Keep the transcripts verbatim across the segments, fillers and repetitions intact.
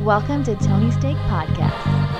Welcome to Tony Steak Podcast.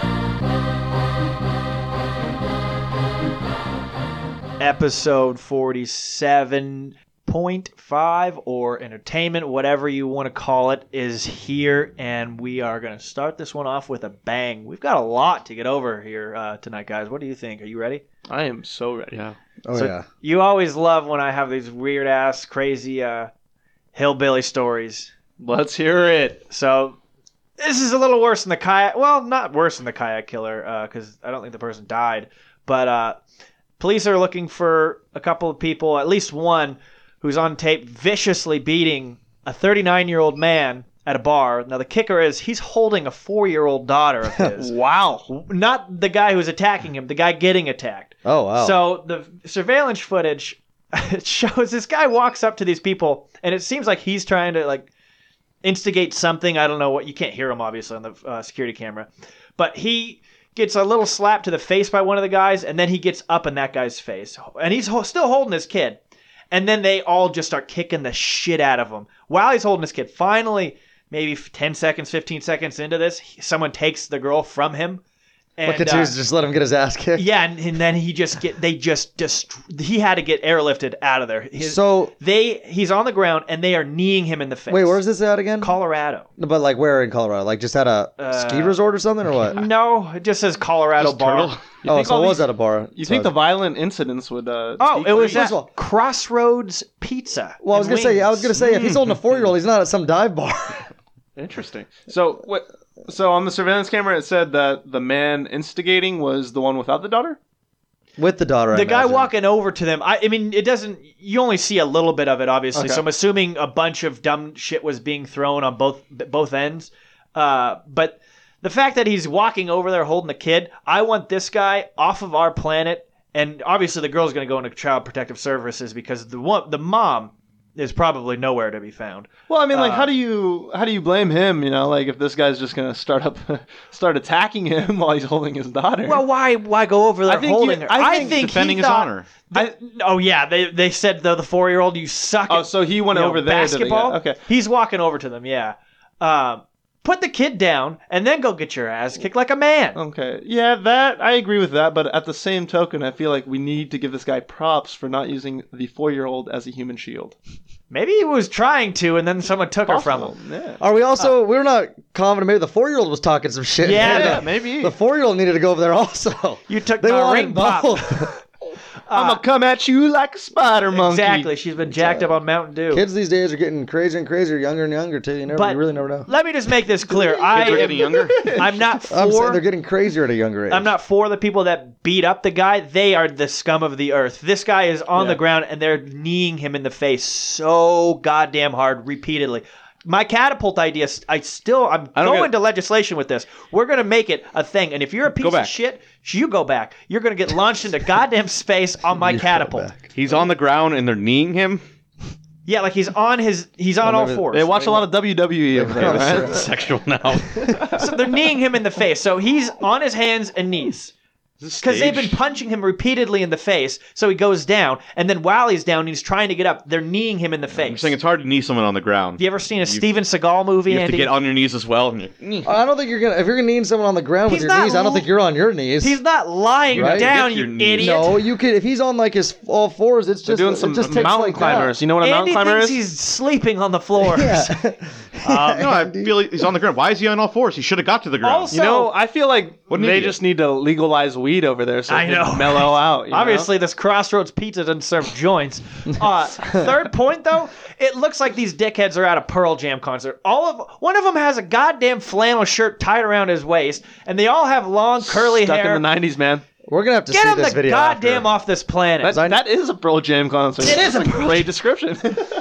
Episode forty-seven point five, or entertainment, whatever you want to call it, is here, and we are going to start this one off with a bang. We've got a lot to get over here uh, tonight, guys. What do you think? Are you ready? I am so ready. Yeah. Oh, so yeah. You always love when I have these weird-ass, crazy uh, hillbilly stories. Let's hear it. So this is a little worse than the kayak. Well, not worse than the kayak killer, because uh, I don't think the person died. But uh, police are looking for a couple of people, at least one, who's on tape viciously beating a thirty-nine-year-old man at a bar. Now, the kicker is he's holding a four-year-old daughter of his. Wow. Not the guy who's attacking him, the guy getting attacked. Oh, wow. So the surveillance footage it shows this guy walks up to these people, and it seems like he's trying to, like, instigate something. I don't know what. You can't hear him, obviously, on the uh, security camera. But he gets a little slap to the face by one of the guys, and then he gets up in that guy's face. And he's ho- still holding his kid. And then they all just start kicking the shit out of him while he's holding his kid. Finally, maybe ten seconds, fifteen seconds into this, he, someone takes the girl from him. And, what continues uh, to just let him get his ass kicked? Yeah, and, and then he just get they just dist- he had to get airlifted out of there. His, So they he's on the ground and they are kneeing him in the face. wait, where's this at again? Colorado. But like where in Colorado? Like just at a Uh, ski resort or something, or what? No, it just says Colorado Just bar. turtle? You Oh, think so all it was these- at a bar. You So think I the was- violent incidents would uh Oh, it was decrease? at First of all- Crossroads Pizza. Well, I was and gonna say, I was Wings. gonna say, if he's holding a four-year-old, he's not at some dive bar. Interesting. So what so on the surveillance camera it said that the man instigating was the one without the daughter? With the daughter. I The guy imagine. walking over to them. I, I mean, it doesn't. You only see a little bit of it, obviously. Okay. So I'm assuming a bunch of dumb shit was being thrown on both both ends. Uh, but the fact that he's walking over there holding the kid, I want this guy off of our planet. And obviously, the girl's going to go into Child Protective Services because the one, the mom is probably nowhere to be found. Well, I mean, like, Uh, how do you how do you blame him? You know, like if this guy's just gonna start up, start attacking him while he's holding his daughter. Well, why why go over there I think holding you- her? I think defending he his thought- honor. I, Oh yeah, they they said the the four year old you suck. oh, at, so he went you know, over there. to the guy. basketball. Okay. He's walking over to them. Yeah. Um, put the kid down and then go get your ass kicked like a man. Okay. Yeah, that I agree with that, but at the same token, I feel like we need to give this guy props for not using the four-year-old as a human shield. Maybe he was trying to, and then someone took her from Possible, him. Yeah. Are we also? we were not confident. Maybe the four-year-old was talking some shit. Yeah, Yeah, the, maybe. the four-year-old needed to go over there also. You took They my wanted ring pop. both. I'm gonna come at you like a spider monkey. Exactly. She's been jacked up on Mountain Dew. Kids these days are getting crazier and crazier, younger and younger too. You never, But you really never know. Let me just make this clear. I Kids are am, getting younger. I'm not I'm saying for. they're getting crazier at a younger age. I'm not for the people that beat up the guy. They are the scum of the earth. This guy is on Yeah. the ground and they're kneeing him in the face so goddamn hard repeatedly. My catapult idea, I still, I'm I don't going get- to legislation with this. We're going to make it a thing. And if you're a piece of back. shit, you go back. You're going to get launched into goddamn space on my You go catapult. back. He's on the ground and they're kneeing him. Yeah, like he's on his, he's on Well, all maybe- fours. They watch a lot of W W E over there, Maybe- right? Sexual now. So they're kneeing him in the face. So he's on his hands and knees. Because they've been punching him repeatedly in the face, so he goes down, and then while he's down, he's trying to get up. They're kneeing him in the I'm face. saying it's hard to knee someone on the ground. Have you ever seen a Steven Seagal movie, You have Andy? to get on your knees as well. And you're- I don't think you're gonna. If you're gonna knee someone on the ground with He's your not knees, I don't l- think you're on your knees. He's not lying Right? down, Get you your knees. idiot. No, you could. If he's on like his all fours, it's They're just doing it some just takes mountain like climbers. that. You know what a Andy mountain climber thinks is? he's sleeping on the floor. Yeah. Uh, no, I feel like he's on the ground. Why is he on all fours? He should have got to the ground. Also- You know, I feel like What an they idiot. just need to legalize weed over there so I it can know. mellow out. you know? Obviously, this Crossroads Pizza doesn't serve joints. Uh, third point, though, it looks like these dickheads are at a Pearl Jam concert. All of one of them has a goddamn flannel shirt tied around his waist, and they all have long curly stuck hair. in the nineties, man. We're gonna have to Get see him this the video. goddamn after. off this planet. That, that is a Pearl Jam concert. It is That's a a Pearl great description.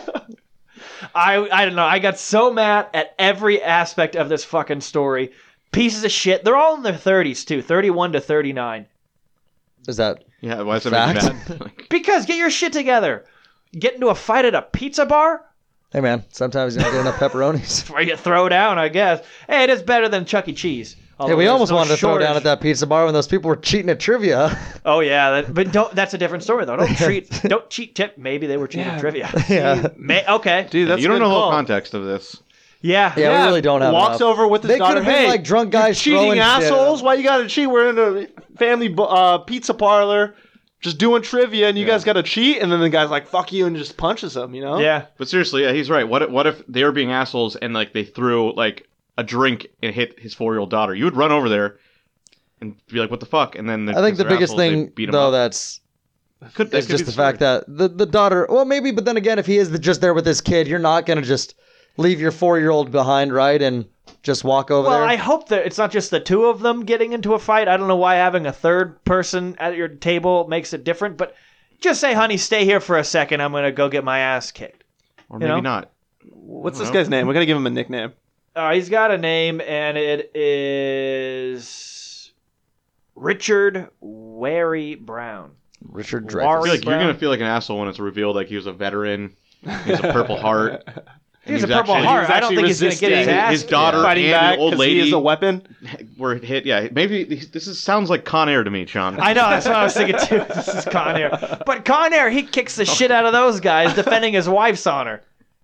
I I don't know. I got so mad at every aspect of this fucking story. Pieces of shit. They're all in their thirties too, thirty-one to thirty-nine. Is that? Yeah, why is that Fact. make you mad? Like, Because get your shit together. Get into a fight at a pizza bar? Hey man, sometimes you don't get enough pepperonis. Or you throw down, I guess. Hey, it is better than Chuck E. Cheese. Yeah, Although we there's almost no wanted to throw shortage. down at that pizza bar when those people were cheating at trivia. Oh yeah, that, but don't. That's a different story though. Don't treat. Don't cheat. Tip. Maybe they were cheating Yeah. trivia. yeah. May, okay. Dude, that's you a don't good know the whole call. context of this. Yeah. Yeah, we really don't have Walks enough. over with his They daughter. could've been, Hey, like, drunk you guys cheating throwing shit. assholes! Why you gotta cheat? We're in a family bu- uh, pizza parlor, just doing trivia, and you Yeah. guys gotta cheat. And then the guy's like, "Fuck you," and just punches him. You know? Yeah. But seriously, yeah, he's right. What if, what if they were being assholes and like they threw like a drink and hit his four-year-old daughter? You would run over there and be like, "What the fuck?" And then I think the biggest thing, up. though, that's could, that is could just be the fact that the, the daughter, well, maybe, but then again, if he is the, just there with his kid, you're not going to just leave your four-year-old behind, right, and just walk over Well, there. I hope that it's not just the two of them getting into a fight. I don't know why having a third person at your table makes it different, but just say, honey, stay here for a second. I'm going to go get my ass kicked. or you maybe know? not. What's I this don't know. guy's name? We gotta give him a nickname. Uh, he's got a name, and it is Richard Wary Brown. Richard I Wari- feel like you're Brown. gonna feel like an asshole when it's revealed like he was a veteran. He was a Purple Heart. He was He a was Purple actually- Heart. he was I don't actually think he's going to get his resisting ass his kicked. daughter Fighting and back the old 'cause lady he is a weapon. were hit. Yeah, maybe this is sounds like Con Air to me, Sean. I know, that's what I was thinking too. This is Con Air. But Con Air, he kicks the shit out of those guys defending his wife's honor.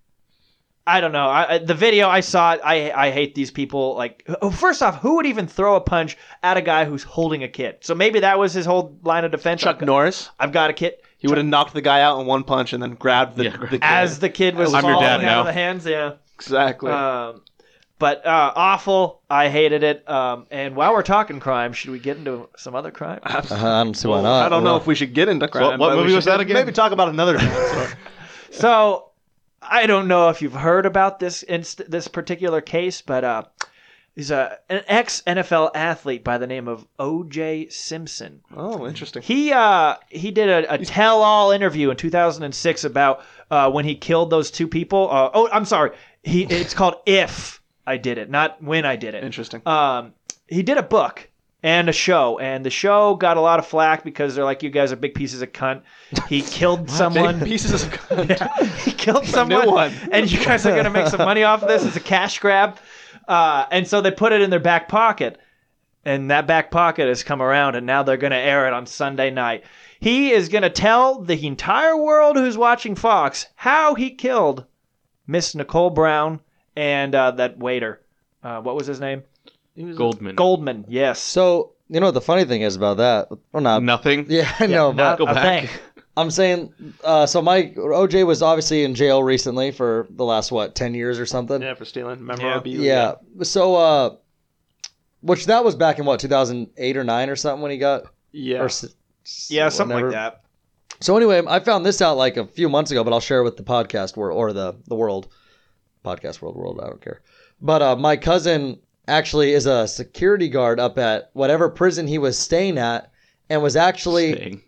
I don't know. I, I- the video, I saw it. I I hate these people. Like, oh, first off, who would even throw a punch at a guy who's holding a kid? So maybe that was his whole line of defense. Chuck I've got, Norris. I've got a kid. He would have knocked the guy out in one punch and then grabbed the, Yeah, the kid. As the kid was I'm your falling dad out now. of the hands, yeah. exactly. Um, but uh, awful. I hated it. Um, and while we're talking crime, should we get into some other crime? Uh, I don't see why Well, not. I don't know Well, if we should get into crime. what but we movie should was that again? Maybe talk about another dinosaur. So, I don't know if you've heard about this inst- this particular case, but uh, he's a an ex N F L athlete by the name of O J Simpson. Oh, interesting. He uh he did a, a tell-all interview in two thousand six about uh, when he killed those two people. Uh, oh, I'm sorry. He it's called If I Did It, not When I Did It. Interesting. Um, he did a book and a show, and the show got a lot of flack because they're like, you guys are big pieces of cunt. He killed someone. Big pieces of cunt. He killed new someone, one. and you guys are going to make some money off of this. It's a cash grab. Uh, and so they put it in their back pocket, and that back pocket has come around, and now they're going to air it on Sunday night. He is going to tell the entire world who's watching Fox how he killed Miss Nicole Brown and uh, that waiter. Uh, what was his name? Goldman. Goldman, yes. So, you know what the funny thing is about that? Well, not. Nothing. Yeah, I know, not but go a back. thing. I'm saying, uh, so my O J was obviously in jail recently for the last, what, ten years or something? Yeah, for stealing memorabilia. Yeah. So, uh, which that was back in what, two thousand eight or nine or something when he got, Yeah. or s- Yeah, something whenever. like that. So anyway, I found this out like a few months ago, but I'll share it with the podcast world or the, the world, podcast world, world. I don't care. But uh, my cousin actually is a security guard up at whatever prison he was staying at, and was actually Staying.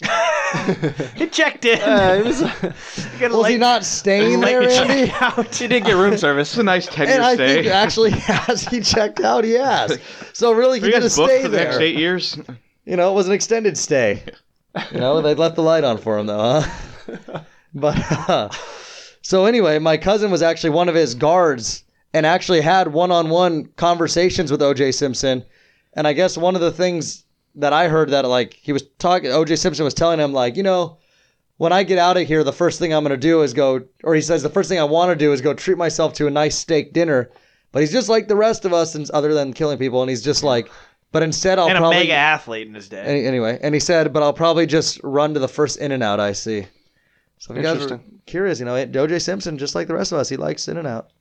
He checked in. Uh, it was, Get a was he late- not staying late there, Andy? check out. he did get room service. It's a nice ten-year And I stay. think actually, as he checked out, he has. So really, Are he you did a guys booked stay for the next there. eight years? You know, it was an extended stay. You know, they left the light on for him though, huh? But uh, so anyway, my cousin was actually one of his guards and actually had one-on-one conversations with O J Simpson. And I guess one of the things that I heard that like he was talking, O J Simpson was telling him like, you know, when I get out of here, the first thing I'm going to do is go, or he says the first thing I want to do is go treat myself to a nice steak dinner. But he's just like the rest of us, and other than killing people, and he's just like, but instead I'll and a probably mega athlete in his day. any, anyway, and he said, but I'll probably just run to the first In-N-Out I see. So if you guys are Interesting. curious, you know, O J Simpson, just like the rest of us, he likes In-N-Out.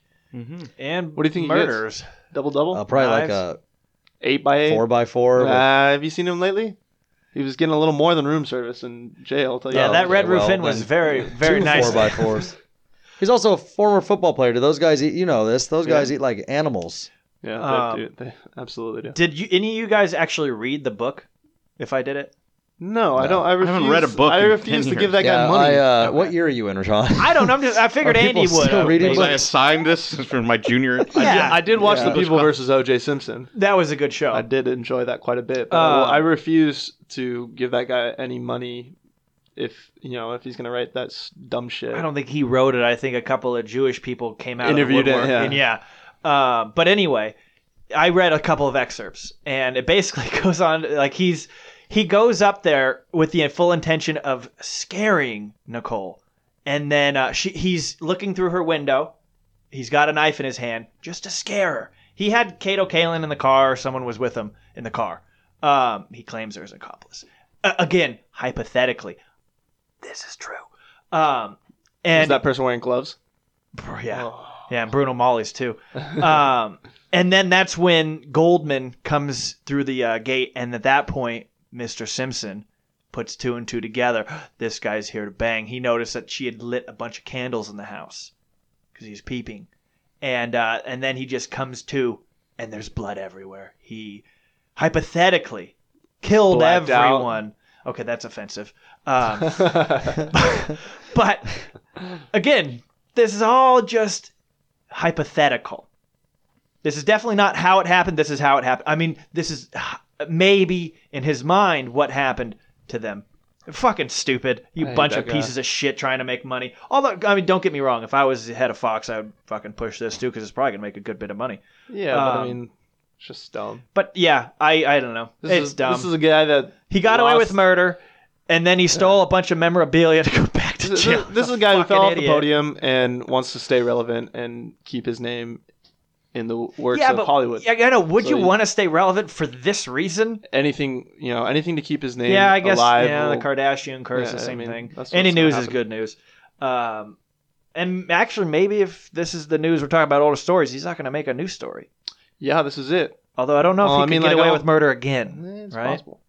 And What do you think he gets? murders. Double double. Uh, probably like Knives. a eight by eight. four by four. with- Uh, have you seen him lately? He was getting a little more than room service in jail. I'll tell you Yeah, that. that okay, Red Roof well, Inn was then very, very two nice. four by fours. He's also a former football player. Do those guys eat? You know this. Those Yeah. guys eat like animals. Yeah, Um, they, do. they absolutely do. Did you any of you guys actually read the book? If I did it, No, I don't. I, refuse, haven't read a book I in refuse ten to give that yeah, guy money. I, uh, what year are you in, Rashawn? I don't know. I'm just. I figured Are people Andy would. still uh, reading maybe. Was I assigned this for my junior? I, did, Yeah. I did watch Yeah. The People versus O J Simpson. That was a good show. I did enjoy that quite a bit. But Uh, I, will- I refuse to give that guy any money if you know if he's gonna write that s- dumb shit. I don't think he wrote it. I think a couple of Jewish people came out Interviewed of it, the woodwork. yeah. And yeah. Uh, but anyway, I read a couple of excerpts, and it basically goes on like he's he goes up there with the full intention of scaring Nicole, and then uh, she he's looking through her window, he's got a knife in his hand just to scare her. He had Kato Kaelin in the car. Someone was with him in the car. Um, he claims there's an accomplice. Uh, again, hypothetically, this is true. Um, and Is that person wearing gloves? yeah, Oh. yeah, and Bruno Molly's too. Um, and then that's when Goldman comes through the uh, gate, and at that point, Mister Simpson puts two and two together. This guy's here to bang. He noticed that she had lit a bunch of candles in the house because he's peeping, and uh, and then he just comes to, and there's blood everywhere. He hypothetically killed Blacked out. everyone. Okay, that's offensive. Um, but again, this is all just hypothetical. This is definitely not how it happened. This is how it happened. I mean, this is maybe in his mind what happened to them. Fucking stupid. You I hate bunch that of guy. pieces of shit trying to make money. Although, I mean, don't get me wrong. If I was the head of Fox, I would fucking push this too because it's probably going to make a good bit of money. Yeah, but I Um, mean, it's just dumb. But yeah, I, I don't know. This it's is, dumb. This is a guy that he got away lost- with murder, and then he stole a bunch of memorabilia to go back to This, jail. this is a guy who Fucking fell off idiot. the podium and wants to stay relevant and keep his name in the works Yeah, of but Hollywood. yeah, I know. Would So you he- want to stay relevant for this reason? Anything, you know, anything to keep his name Yeah, I guess. alive. Yeah, will- the Kardashian curse, Yeah, the I same mean, thing. that's Any what's gonna news is happen. good news. Um, and actually, maybe if this is the news we're talking about older stories, he's not going to make a new story. yeah, this is it. Although I don't know if Well, he I could mean, get like, away I'll- with murder again. Eh, It's right? possible.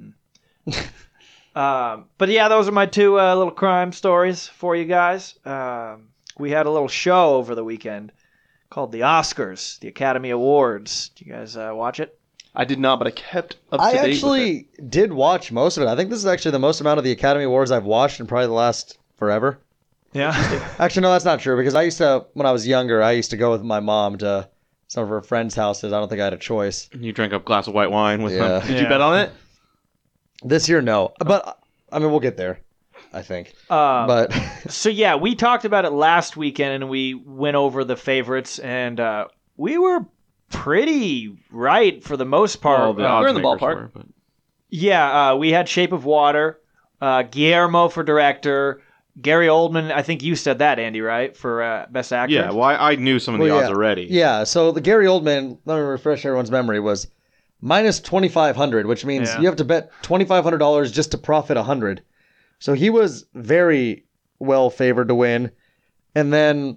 Um, but yeah, those are my two uh, little crime stories for you guys. Um, we had a little show over the weekend called the Oscars, the Academy Awards. Did you guys uh, watch it? I did not, but I kept up to I date with it. actually did watch most of it. I think this is actually the most amount of the Academy Awards I've watched in probably the last forever. Yeah. Actually, no, that's not true because I used to, when I was younger, I used to go with my mom to some of her friends' houses. I don't think I had a choice. You drank a glass of white wine with Yeah. them. Did you bet on it? This year, no. But, I mean, we'll get there, I think. Um, But, So yeah, we talked about it last weekend, and we went over the favorites, and uh, we were pretty right for the most part. Well, the Uh, we're in the odds makers ballpark. were, but- yeah, uh, we had Shape of Water, uh, Guillermo for director, Gary Oldman. I think you said that, Andy, right, for uh, best actor. Yeah, well, I, I knew some of the Well, odds yeah. already. yeah, so the Gary Oldman, let me refresh everyone's memory, was minus twenty-five hundred, which means Yeah. you have to bet twenty-five hundred dollars just to profit one hundred. So he was very well favored to win. And then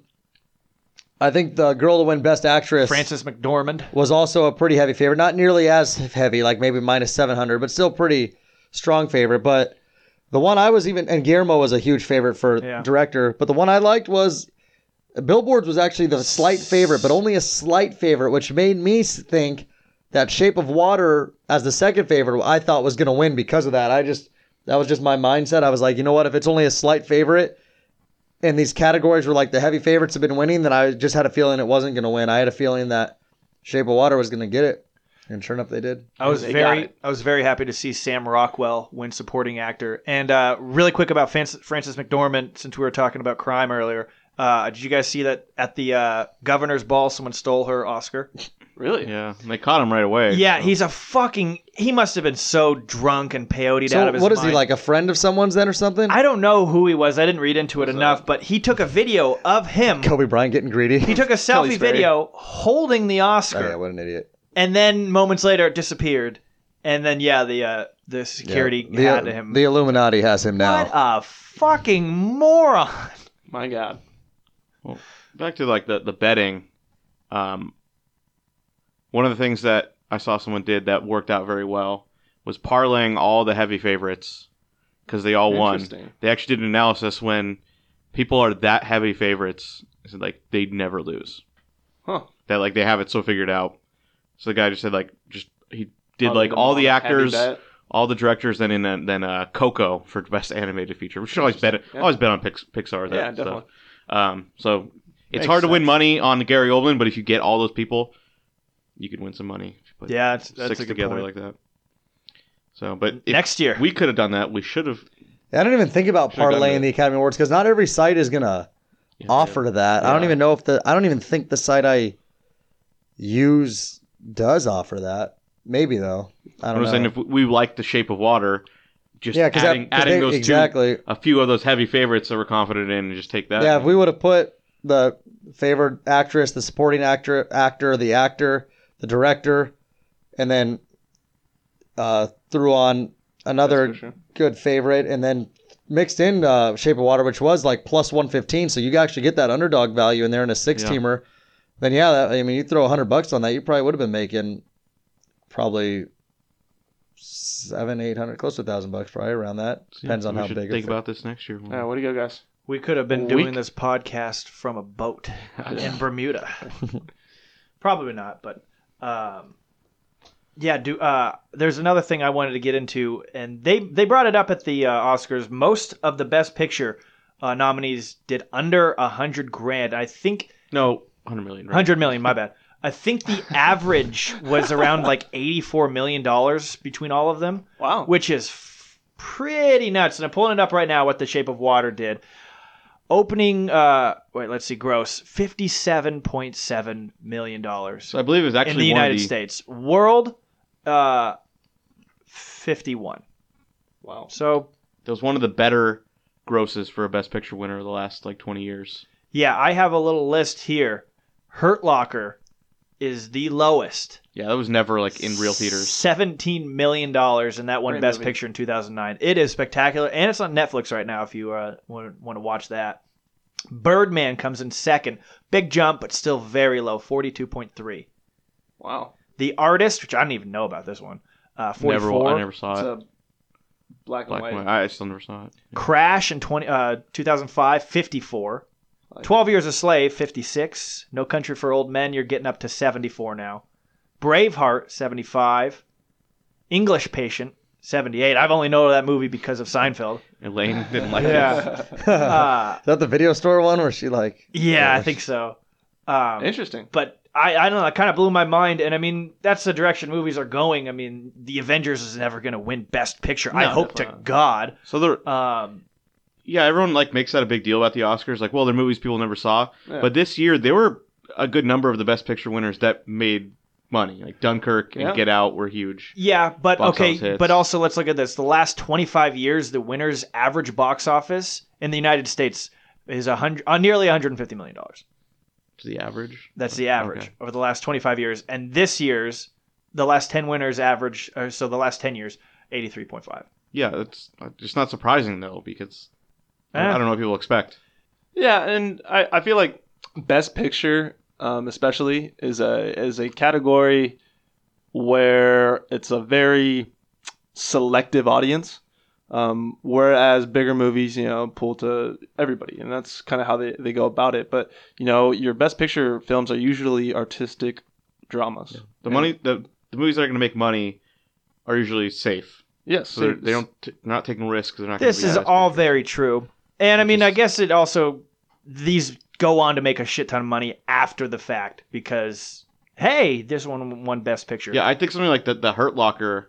I think the girl to win Best Actress Frances McDormand. was also a pretty heavy favorite. Not nearly as heavy, like maybe minus seven hundred, but still pretty strong favorite. But the one I was even, and Guillermo was a huge favorite for Yeah. director, but the one I liked was Billboards was actually the slight favorite, but only a slight favorite, which made me s- think that Shape of Water as the second favorite I thought was going to win because of that. I just, that was just my mindset. I was like, you know what, if it's only a slight favorite, and these categories were like the heavy favorites have been winning, then I just had a feeling it wasn't going to win. I had a feeling that Shape of Water was going to get it, and sure enough, they did. I was They got very, it. I was very happy to see Sam Rockwell win supporting actor. And uh, really quick about Frances, Frances McDormand, since we were talking about crime earlier. Uh, did you guys see that at the uh, governor's ball, someone stole her Oscar? Really? Yeah, and they caught him right away. Yeah, so. he's a fucking. He must have been so drunk and peyoted out So of his what is mind. he, like a friend of someone's then or something? I don't know who he was. I didn't read into it What's enough, that? but he took a video of him. Kobe Bryant getting greedy. He took a Kelly selfie Sperry. video holding the Oh, Oscar, yeah, what an idiot. and then moments later it disappeared. And then yeah, the uh, the security Yeah. the, had him. The Illuminati has him now. What a fucking moron! My God. Back to like the the betting. Um, one of the things that I saw someone did that worked out very well was parlaying all the heavy favorites because they all won. Interesting. They actually did an analysis when people are that heavy favorites, they said like they never lose. Huh. That like they have it so figured out. So the guy just said like just he did Other like than all the heavy actors, bet. all the directors, then in a, then uh, Coco for best animated feature. We should always bet it. Yeah. Always bet on Pix, Pixar. That Yeah, definitely. Stuff. Um, so it's Makes hard to win sense. money on Gary Oldman, but if you get all those people, you could win some money. If you put Yeah, that's, that's six a good together point. like that. So, but if Next year, we could have done that. We should have. I don't even think about Should've done parlaying that. the Academy Awards because not every site is gonna Yeah, offer to that. I don't Yeah. even know if the I don't even think the site I use does offer that. Maybe though. I I'm don't just know. saying if we like The Shape of Water, just yeah, because adding, adding those exactly. two, a few of those heavy favorites that we're confident in, and just take that. Yeah, if we would have put the favorite actress, the supporting actor, actor, the actor, the director, and then uh, threw on another Best Picture. good favorite, and then mixed in uh, Shape of Water, which was like plus one fifteen. So you actually get that underdog value in there in a six-teamer. Yeah. Then, yeah, that, I mean, you throw one hundred bucks on that, you probably would have been making probably seven, eight hundred, close to a thousand bucks, probably around that. Depends on we how should big. Think it about this next year. Yeah, what do you go, guys? We could have been A doing week? this podcast from a boat in Bermuda. Probably not, but um, yeah. Do uh, there's another thing I wanted to get into, and they they brought it up at the uh, Oscars. Most of the Best Picture uh, nominees did under a hundred grand. I think No, one hundred million. Right? hundred million. My bad. I think the average was around like eighty-four million dollars between all of them. Wow. Which is f- pretty nuts. And I'm pulling it up right now what The Shape of Water did. Opening, uh, wait, let's see, gross, fifty-seven point seven million dollars So I believe it was actually in the one United of the, States. World, uh, fifty-one. Wow. So, That was one of the better grosses for a Best Picture winner of the last like twenty years. yeah, I have a little list here. Hurt Locker is the lowest. Yeah, that was never like in real theaters. seventeen million dollars, and that won Great Best movie. Picture in two thousand nine. It is spectacular, and it's on Netflix right now if you uh, want, want to watch that. Birdman comes in second. Big jump, but still very low, forty-two point three. Wow. The Artist, which I didn't even know about this one, uh, Never, forty-four. I never saw It's it. a black and Black white. and white. I still never saw it. Crash in twenty, uh, two thousand five, fifty-four. twelve Years a Slave, fifty-six. No Country for Old Men, you're getting up to seventy-four now. Braveheart, seventy-five. English Patient, seventy-eight. I've only known that movie because of Seinfeld. Elaine didn't like it. Yeah. uh, Is that the video store one where she like? yeah, I think so. Um, Interesting. but I, I don't know, it kind of blew my mind. And I mean, that's the direction movies are going. I mean, The Avengers is never going to win Best Picture. I No, hope to definitely not. God. So there, Um, yeah, everyone like makes that a big deal about the Oscars. Like, well, they're movies people never saw. Yeah. But this year, there were a good number of the Best Picture winners that made money. Like Dunkirk and Yeah. Get Out were huge. yeah, but Box okay, office hits. but also let's look at this. The last twenty-five years, the winner's average box office in the United States is a hundred, uh, nearly one hundred fifty million dollars. To the average. That's the average Okay. over the last twenty-five years. And this year's, the last ten winners average, or so the last ten years, eighty-three point five. Yeah, it's it's not surprising though because I- Eh. I don't know what people expect. Yeah, and I, I feel like Best Picture, um, especially, is a is a category where it's a very selective audience, um, whereas bigger movies, you know, pull to everybody, and that's kind of how they, they go about it. But you know, your Best Picture films are usually artistic dramas. The And- money, the the movies that are going to make money are usually safe. yes, So they're, it's- they don't t- they're not taking risks. They're not. gonna This be is Best all Picture. very true. And I mean, I Just- guess it also, these go on to make a shit ton of money after the fact because, hey, this one won Best Picture. Yeah, I think something like the the Hurt Locker.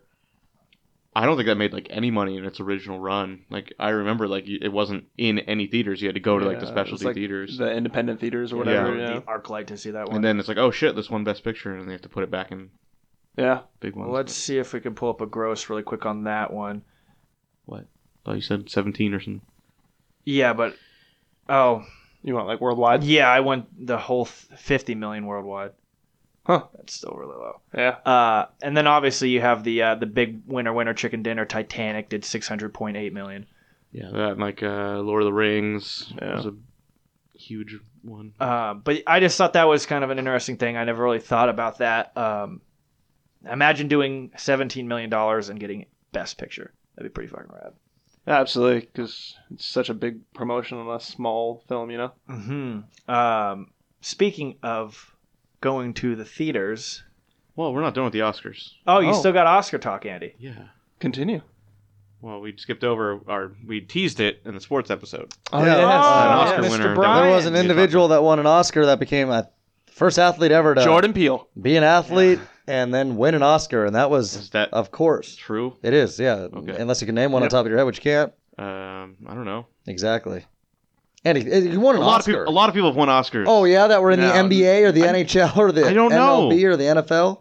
I don't think that made like any money in its original run. Like I remember, like it wasn't in any theaters. You had to go to like the Yeah, specialty it's like theaters, the independent theaters or Or whatever. Yeah. Yeah, the ArcLight to see that one. and then it's like, oh shit, this won Best Picture, and they have to put it back in yeah. big ones. Well, let's see if we can pull up a gross really quick on that one. What? Oh, you said seventeen or something. Yeah, but oh You want like worldwide? yeah, I went the whole th- fifty million worldwide. Huh. That's still really low. Yeah. Uh, and then obviously you have the uh, the big winner winner chicken dinner. Titanic did six hundred point eight million. Yeah, that and, like uh, Lord of the Rings Yeah. was a huge one. Uh, but I just thought that was kind of an interesting thing. I never really thought about that. Um, imagine doing seventeen million dollars and getting Best Picture. That'd be pretty fucking rad. Yeah, absolutely, because it's such a big promotion on a small film, you know? Mm-hmm. Um, speaking of going to the theaters. Well, we're not done with the Oscars. Oh, you Oh. still got Oscar talk, Andy. Yeah. Continue. Well, we skipped over our we teased it in the sports episode. Oh, yeah. yes. An Oscar Mister winner. Bryant. There was an Yeah. individual that won an Oscar that became a first athlete ever to Jordan Peele. be an athlete and then win an Oscar, and that was, Is that of course, true? it is. Yeah, Okay. unless you can name one Yep. on top of your head, which you can't. Um, I don't know. Exactly. And he, he won A an lot Oscar. of people. A lot of people have won Oscars. Oh yeah, that were in No, the N B A or the I- N H L or the I don't know. M L B or the N F L.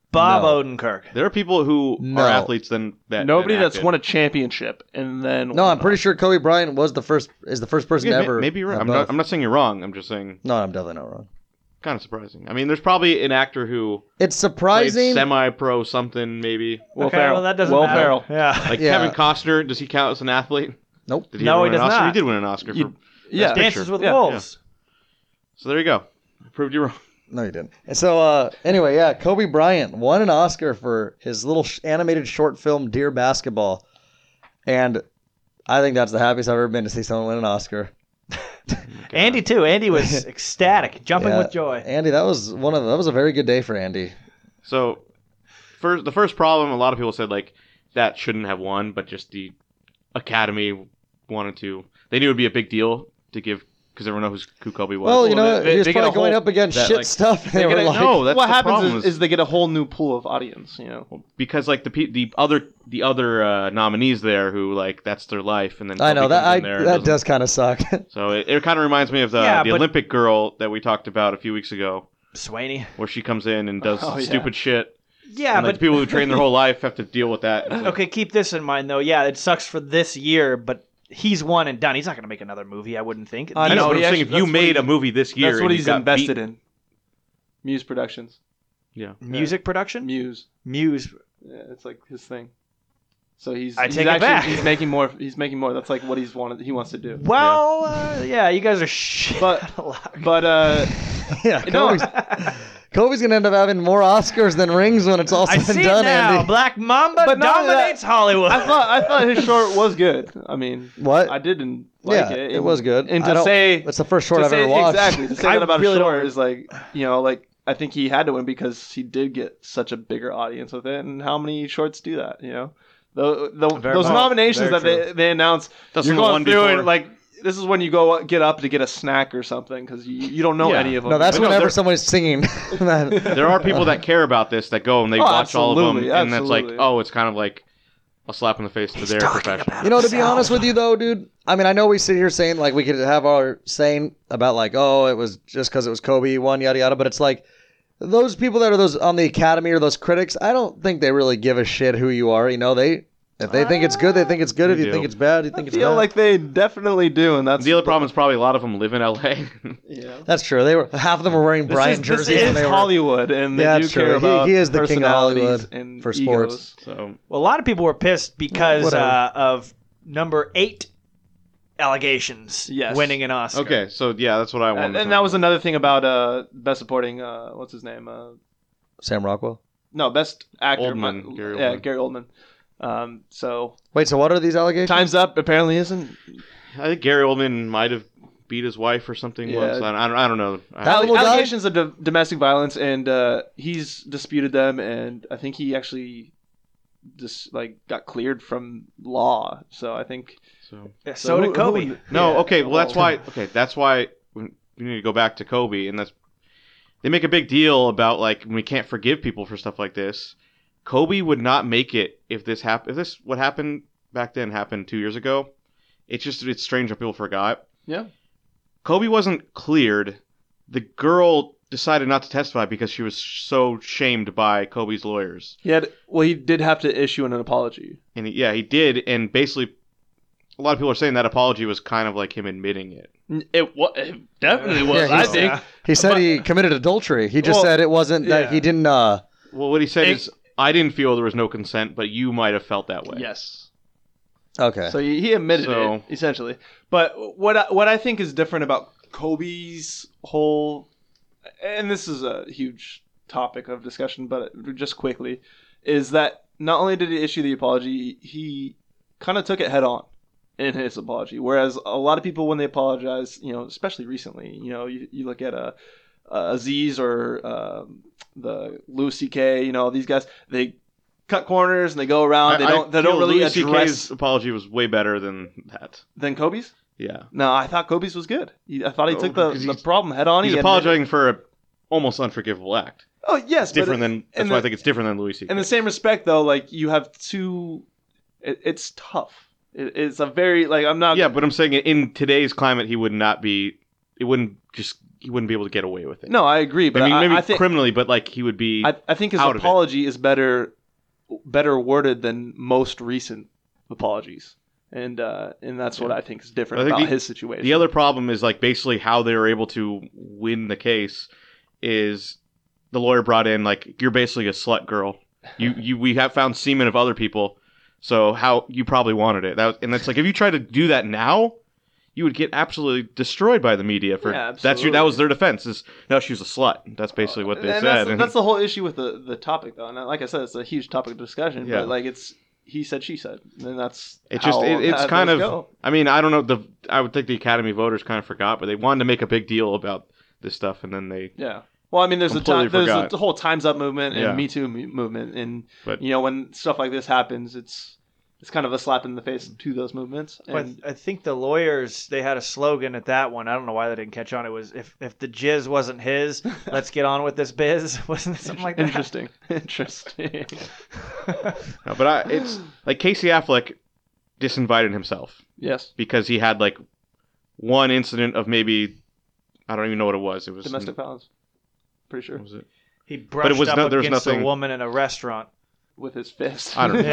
Bob No. Odenkirk. There are people who No. are athletes then that Nobody that that's acted. won a championship and then No, won I'm pretty sure Kobe Bryant was the first is the first person Yeah, to may- ever. maybe you're right. have I'm not. both. I'm not saying you're wrong. I'm just saying No, I'm definitely not wrong. kind of surprising. I mean, there's probably an actor who It's played surprising. semi-pro something maybe. Will okay, Ferrell. well that doesn't Will matter. Ferrell. Yeah. Like Yeah. Kevin Costner, does he count as an athlete? Nope. Did he No, ever he win an does Oscar? not. He did win an Oscar. You- For, Yeah. Dances with Yeah. Wolves. so there you go. I proved you wrong. No, you didn't. And so, uh, anyway, yeah, Kobe Bryant won an Oscar for his little sh- animated short film, Dear Basketball. And I think that's the happiest I've ever been to see someone win an Oscar. Andy too. Andy was ecstatic, jumping Yeah, with joy. Andy, that was one of that was a very good day for Andy. So, first, the first problem, a lot of people said like that shouldn't have won, but just the Academy wanted to. They knew it would be a big deal to give because everyone knows who Kobe was. Well, you Well, know, they- he was they get probably a going whole- up against that, shit like- stuff. And they, They were get a- like, no, that's what the happens problem is, is- is they get a whole new pool of audience. You know, because like the pe- the other the other uh, nominees there who like that's their life, and then I know Kobe that comes I in there and that doesn't- does kind of suck. So it, it kind of reminds me of the Yeah, the but- Olympic girl that we talked about a few weeks ago, Swaney. where she comes in and does Oh, yeah. stupid shit. Yeah, and, like, but people who train their whole life have to deal with that. It's like, okay, keep this in mind though. Yeah, it sucks for this year, but he's one and done. He's not going to make another movie, I wouldn't think. I I know, know, but he I'm saying actually- if you that's what made he- a movie this year, that's what and you he's got invested beat- in. Muse Productions. Yeah. Music production? Muse. Muse. Yeah, it's like his thing. So he's I he's take it actually back. he's making more. He's making more. That's like what he's wanted. He wants to do. Well, uh, yeah, you guys are shit. But- out of luck. But uh, yeah, No. Kobe's, Kobe's gonna end up having more Oscars than rings when it's all I said see and done, now. Andy. Black Mamba But not only that- dominates Hollywood. I thought I thought his short was good. I mean, What? I didn't like yeah, it. it was good. And I to don't- say it's the first short to I've say, ever watched. exactly to say I that about really a short don't- is like you know like I think he had to win because he did get such a bigger audience with it. And how many shorts do that? You know, the, the, Very those much. nominations Very that they they announce. Doesn't You're the going one through before- it like this is when you go get up to get a snack or something because you, you don't know Yeah. any of them. No, that's But no, whenever there- somebody's singing. that- There are people that care about this that go and they Oh, watch all of them, absolutely, and that's like, absolutely. oh, it's kind of like a slap in the face to their profession. You know, to be honest with you, though, dude, I mean, I know we sit here saying, like, we could have our saying about, like, oh, it was just because it was Kobe won, yada, yada, but it's like, those people that are those on the Academy or those critics, I don't think they really give a shit who you are. You know, they if they think it's good, they think it's good. They If you do. think it's bad, you I think it's feel bad. like they definitely do, and that's The other problem is probably a lot of them live in L A. Yeah. That's true. They were half of them were wearing This Bryant is, jerseys. this when is they were, Hollywood, and they Yeah, do that's care true. He- about he is the king of personalities Hollywood and for egos. sports. so Well, a lot of people were pissed because Whatever. uh, of number eight allegations Yes. winning an Oscar. okay, so yeah, that's what I wanted. And, to and talk that was about. another thing about uh, best supporting. Uh, what's his name? Uh, Sam Rockwell. no, best actor. Oldman, my- Gary yeah, Oldman. Gary Oldman. Um, so Wait, so what are these allegations? time's up. Apparently, isn't. I think Gary Oldman might have beat his wife or something Yeah. once. I, I, don't, I don't know. I- That little guy? Allegations of do- domestic violence, and uh, he's disputed them, and I think he actually just like got cleared from law. So I think so. Yeah, so, did who- Kobe. who- No, yeah, okay, well that's well, why. Okay, that's why we we need to go back to Kobe, and that's they make a big deal about like we can't forgive people for stuff like this. Kobe would not make it if this happened. If this what happened back then happened two years ago. It's just it's strange that people forgot. Yeah. Kobe wasn't cleared. The girl decided not to testify because she was so shamed by Kobe's lawyers. He had. Well, he did have to issue an apology. And he, yeah, he did. And basically, a lot of people are saying that apology was kind of like him admitting it. It, wa- it definitely was, was. Yeah, I he's- think. Yeah. He said he committed adultery. He just Well, said it wasn't that yeah. he didn't. uh Well, what he said It- is, I didn't feel there was no consent, but you might have felt that way. Yes. Okay. So he, he admitted So- it essentially. But what I, what I think is different about Kobe's whole, and this is a huge topic of discussion, but just quickly, is that not only did he issue the apology, he kind of took it head on in his apology. Whereas a lot of people, when they apologize, you know, especially recently, you know, you, you look at a, a Aziz or um, the Louis C K, you know, these guys, they cut corners and they go around. They I- don't. I They don't feel really Louis C K's address apology was way better than that. than Kobe's. Yeah, No, I thought Kobe's was good. He, I thought he Oh, took the, because the he's- problem head on. he's He apologizing for a almost unforgivable act. admitted- Oh yes, It's different but than. in That's the, why I think it's different than Louis C K. in the same respect though. Like you have two. It, it's tough. It, it's a very like I'm not. Yeah, but I'm saying in today's climate, he would not be it wouldn't just he wouldn't be able to get away with it. No, I agree, but I mean, I, maybe I think criminally, but like he would be. I, I think his out of it. apology is better better worded than most recent apologies, and uh, and that's what I think is different I think about the- his situation. The other problem is like basically how they were able to win the case is the lawyer brought in like you're basically a slut girl. You you we have found semen of other people, so how you probably wanted it. That was, and it's like if you try to do that now, you would get absolutely destroyed by the media for Yeah, that's your that was their defense is no she was a slut. That's basically what they and said. That's, that's the whole issue with the, the topic, though. And like I said, it's a huge topic of discussion. Yeah. But like it's he said, she said, and that's It how just it, it's that- kind those of go. I mean I don't know the I would think the Academy voters kind of forgot, but they wanted to make a big deal about this stuff, and then they Yeah. Well, I mean, there's a Completely time, there's a, forgot. the whole Times Up movement and Yeah. Me Too mo- movement, and But- you know when stuff like this happens, it's it's kind of a slap in the face to those movements. But And I think the lawyers, they had a slogan at that one. I don't know why they didn't catch on. It was, if, if the jizz wasn't his, let's get on with this biz. Wasn't it something like that? interesting, interesting. No, but I, it's like Casey Affleck disinvited himself Yes, because he had like one incident of maybe I don't even know what it was. It was domestic violence. Pretty sure What was it? He brushed it was up no- there was against nothing- a woman in a restaurant. with his fist. I don't know.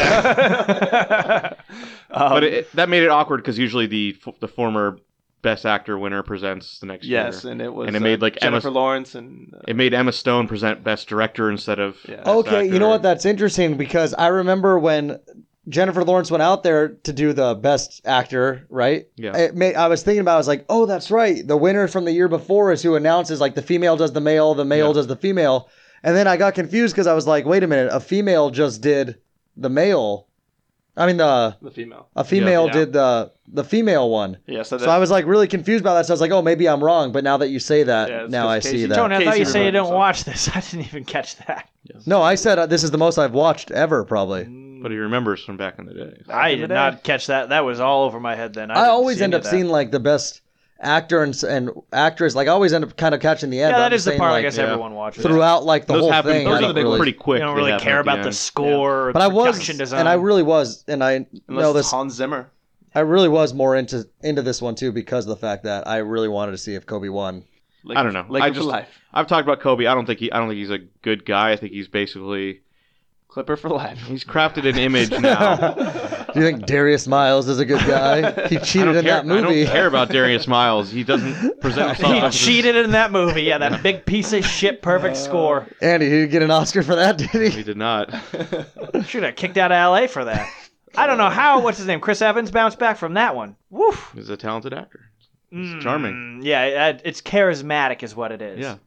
Yeah. Um, but it, that made it awkward because usually the the former Best Actor winner presents the next yes, year. and it was And it made, uh, like, Jennifer Emma- Lawrence and uh, It made Emma Stone present Best Director instead of Yeah. Best Okay, you know Actor. what? That's interesting because I remember when Jennifer Lawrence went out there to do the Best Actor, right? Yeah. It made, I was thinking about. It, I was like, oh, that's right. The winner from the year before is who announces like the female does the male, the male Yeah. does the female, and then I got confused because I was like, wait a minute, a female just did the male. I mean the the female. a female yeah. did the the female one. Yeah, so, that, So I was like really confused about that. So I was like, oh, maybe I'm wrong. But now that you say that, Yeah, it's now 'cause I Casey- see that. Tony, I thought Casey you said you reminded didn't himself. watch this. I didn't even catch that. No, I said uh, this is the most I've watched ever, probably. But he remembers from back in the day. I in the did day. not catch that. That was all over my head then. I, I didn't always see end any up of that. seeing like the best actor and, and actress. Like I always end up kind of catching the end. Yeah, but that I'm is just the saying, part I like, guess yeah. everyone watches. throughout like the Those whole happen. thing. Those I are the don't big really, pretty quick. You don't they really happen care at the about the end. score or But I was, production design. and I really was, and I unless know it's this. Hans Zimmer. I really was more into into this one too because of the fact that I really wanted to see if Kobe won. Laker, I don't know. Laker I for just life. I've talked about Kobe. I don't think he I don't think he's a good guy. I think he's basically Clipper for life. he's crafted an image now. Do you think Darius Miles is a good guy? He I cheated don't in care. that movie. I don't care about Darius Miles. He doesn't present himself. he as a- cheated in that movie. Yeah, that big piece of shit perfect score. Andy, he didn't get an Oscar for that, did He he? did not. Should have kicked out of L A for that. I don't know how. What's his name? Chris Evans bounced back from that one. Woof. He's a talented actor. He's Mm, charming. Yeah, it- it's charismatic, is what it is. Yeah.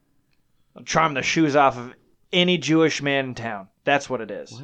Charm the shoes off of any Jewish man in town. That's what it is. What?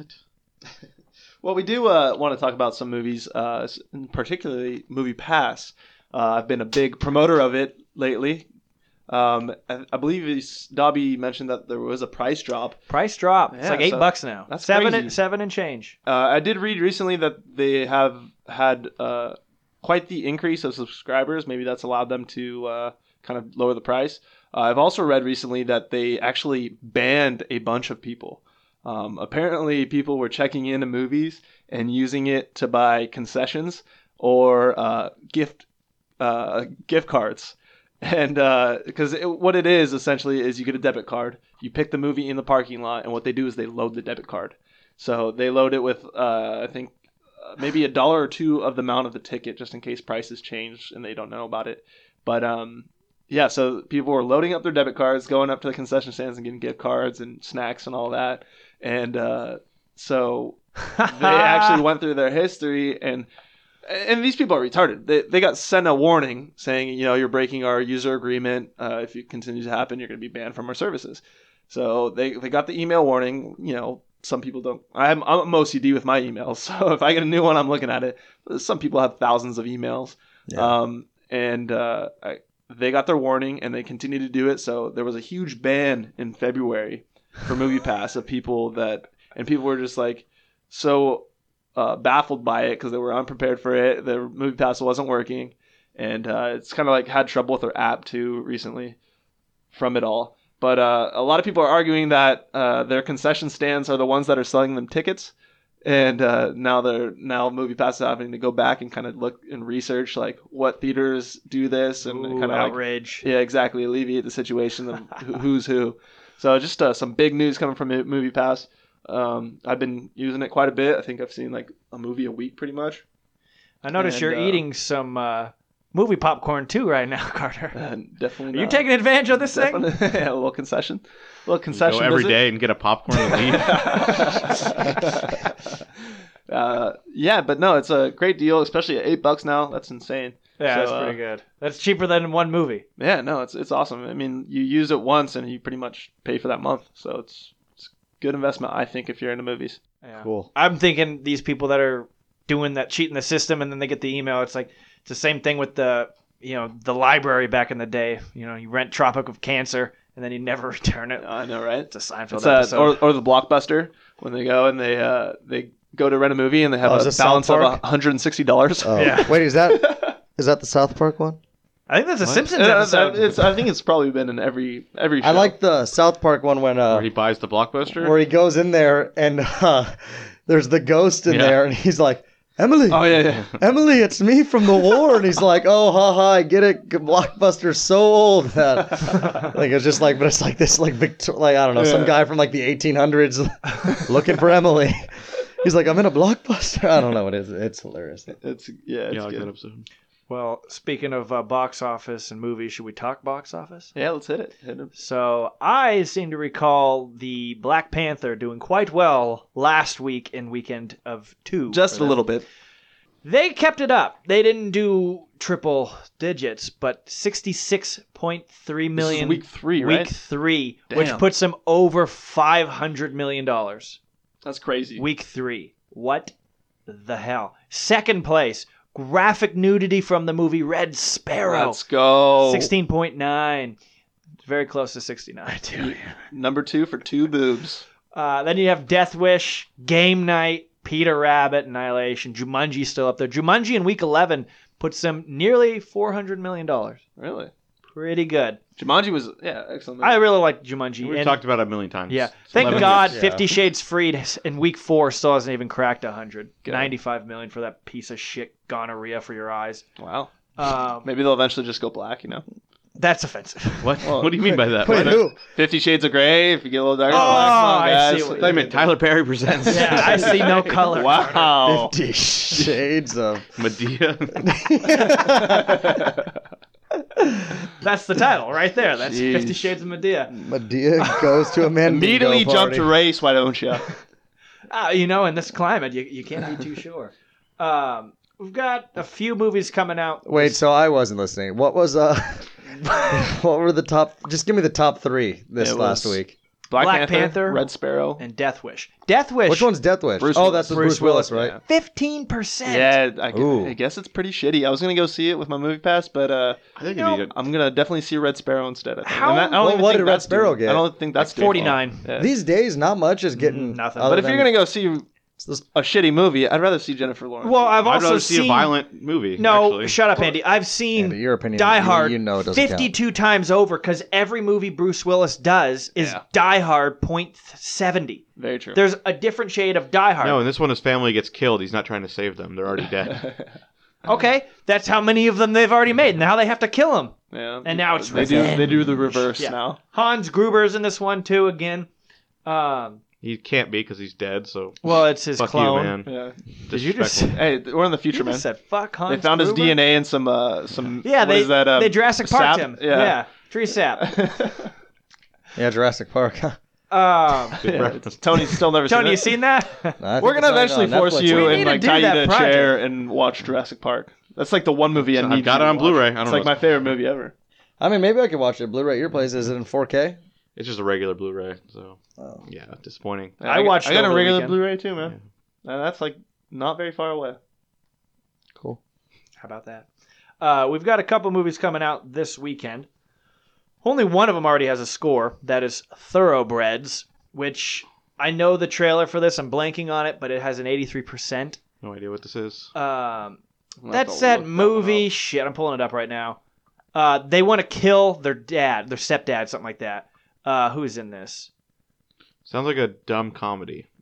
Well, we do uh, want to talk about some movies, uh, s- particularly Movie Pass. Uh, I've been a big promoter of it lately. Um, I, I believe he's, Dobby mentioned that there was a price drop. Price drop. It's Yeah, like eight so bucks now. that's seven crazy. and seven and change. Uh, I did read recently that they have had uh, quite the increase of subscribers. Maybe that's allowed them to uh, kind of lower the price. Uh, I've also read recently that they actually banned a bunch of people. Um, apparently, people were checking into movies and using it to buy concessions or uh, gift uh, gift cards. And because it what it is essentially is you get a debit card, you pick the movie in the parking lot, and what they do is they load the debit card. So they load it with uh, I think uh, maybe a dollar or two of the amount of the ticket, just in case prices change and they don't know about it. But um, yeah, so people were loading up their debit cards, going up to the concession stands and getting gift cards and snacks and all that. And uh, so they actually went through their history, and and these people are retarded. They they got sent a warning saying, you know, you're breaking our user agreement. Uh, if it continues to happen, you're going to be banned from our services. So they they got the email warning. You know, some people don't. I'm I'm O C D with my emails, so if I get a new one, I'm looking at it. Some people have thousands of emails, Yeah. um, and uh, I, they got their warning, and they continue to do it. So there was a huge ban in February for Movie Pass of people that, and people were just like so uh, baffled by it because they were unprepared for it. The Movie Pass wasn't working, and uh, it's kind of like had trouble with their app too recently from it all. But uh, a lot of people are arguing that uh, their concession stands are the ones that are selling them tickets, And uh, now they're now MoviePass is having to go back and kind of look and research like what theaters do this and Ooh, kind of like, outrage. yeah, exactly, alleviate the situation of who- who's who. So just uh, some big news coming from MoviePass. Um, I've been using it quite a bit. I think I've seen like a movie a week pretty much. I notice And, you're uh, eating some uh, movie popcorn too right now, Carter. And definitely, Are you not. taking advantage of this thing? Definitely- yeah, a little concession, a little Go concession every visit. day and get a popcorn and leave. uh, yeah, but no, it's a great deal, especially at eight bucks now. That's insane. Yeah, So, that's uh, pretty good. That's cheaper than one movie. Yeah, no, it's it's awesome. I mean, you use it once and you pretty much pay for that month, so it's it's good investment, I think, if you're into movies. Yeah. Cool. I'm thinking these people that are doing that, cheating the system, and then they get the email. It's like it's the same thing with the you know the library back in the day. You know, you rent Tropic of Cancer, and then you never return it. I know, right? It's a Seinfeld It's, uh, episode. or or the Blockbuster when they go and they uh they go to rent a movie and they have Oh, is a this South balance of Park? one hundred sixty dollars. Oh. Yeah. Wait, is that is that the South Park one? I think that's a Simpsons Uh, episode. it's, I think it's probably been in every every. Show. I like the South Park one when uh Where he buys the Blockbuster. where he goes in there and uh, there's the ghost in Yeah. there and he's like, Emily, Oh yeah, yeah. Emily, it's me from the war, and he's like, oh, haha, I get it. Blockbuster's so old that like it's just like, but it's like this like Victor, like I don't know, some Yeah. guy from like the eighteen hundreds looking for Emily. He's like, I'm in a Blockbuster. I don't know what it is. It's hilarious. It's yeah, it's yeah, I like good. that episode. Well, speaking of uh, box office and movies, should we talk box office? Yeah, let's hit it. Hit it. So I seem to recall the Black Panther doing quite well last week in weekend of two. Just for a them. little bit. They kept it up. They didn't do triple digits, but sixty-six point three This is million. week three, Week right? three, which Damn. puts them over five hundred million dollars. That's crazy. Week three. What the hell? Second place, graphic nudity from the movie Red Sparrow. Let's go. sixteen point nine. Very close to sixty-nine, too. Number two for two boobs. Uh, then you have Death Wish, Game Night, Peter Rabbit, Annihilation, Jumanji still up there. Jumanji in week eleven puts them nearly four hundred million dollars. Really? Pretty good. Jumanji was yeah, excellent. I really like Jumanji. We've and- talked about it a million times. Yeah. It's Thank eleven God years. Fifty Shades Freed in week four still hasn't even cracked one hundred. Good. ninety-five million for that piece of shit gonorrhea for your eyes. Wow. Um, Maybe they'll eventually just go black, you know. that's offensive. What? Well, what do you mean by that? Wait, What? who? Fifty Shades of Grey. If you get a little darker, Oh, come on, I guys. see what I thought you meant Tyler Perry presents. Yeah, I see no color. Wow. Fifty Shades of. Medea. That's the title right there. That's Jeez. Fifty Shades of Medea. Medea goes to a man. Immediately jump to race. Why don't you? Uh, you know, in this climate, you, you can't be too sure. Um, we've got a few movies coming out. Wait, so I wasn't listening. What was uh? what were the top? Just give me the top three this It last was- week. Black, Black Panther, Panther. Red Sparrow. And Death Wish. Death Wish. Which one's Death Wish? Bruce oh, Willis. that's with Bruce Bruce, Willis, Willis, right? Fifteen percent. Yeah, I, Ooh. I guess it's pretty shitty. I was gonna go see it with my movie pass, but uh, I think You it'd know, be good. I'm gonna definitely see Red Sparrow instead. I think. How- And that- I don't Well, even what think did Red that's Sparrow doing- get? I don't think that's Like doing forty-nine. well. Yeah. These days, not much is getting Nothing. other But if you're than- gonna go see This- a shitty movie, I'd rather see Jennifer Lawrence. Well, I've I'd also rather see seen a violent movie. No, actually. shut up, Andy. I've seen Andy, your opinion, Die you- Hard you know it doesn't count. fifty-two times over because every movie Bruce Willis does is Yeah. Die Hard point seventy. Very true. There's a different shade of Die Hard. No, in this one, his family gets killed. He's not trying to save them. They're already dead. Okay, that's how many of them they've already made. Now they have to kill him. yeah. And now it's they do they do the revenge. reverse Yeah. now. Hans Gruber's in this one too again. Um, he can't be because he's dead. So well, it's his fuck clone. you, man. Yeah. Did you just? Disrespectful. Hey, we're in the future, You man. just said fuck Hans. They found his Gruber? D N A in some uh some Yeah, what they is that, uh, they Jurassic Park sap? him. Yeah. tree sap. Yeah, Jurassic Park. um, Good Yeah, reference. Tony's still never Tony, you seen it. seen that? I think We're it's gonna on- eventually on force Netflix. you We need and to like do tie you that to a project. chair and watch Jurassic Park. That's like the one movie I I've need. got you it to on watch. Blu-ray. I don't It's know like my what's- favorite movie ever. I mean, maybe I could watch it. Blu-ray at your place. Is it in four K? It's just a regular Blu-ray. So Oh. yeah, disappointing. Yeah, I got- watched I got it a over the regular weekend. Blu-ray too, man. And that's like not very far away. Cool. How about that? Uh, we've got a couple movies coming out this weekend. Only one of them already has a score. That is Thoroughbreds, which I know the trailer for this. I'm blanking on it, but it has an eighty-three percent. No idea what this is. Um, I'm gonna have that's to that look one movie. up. Shit, I'm pulling it up right now. Uh, they want to kill their dad, their stepdad, something like that. Uh, who's in this? Sounds like a dumb comedy.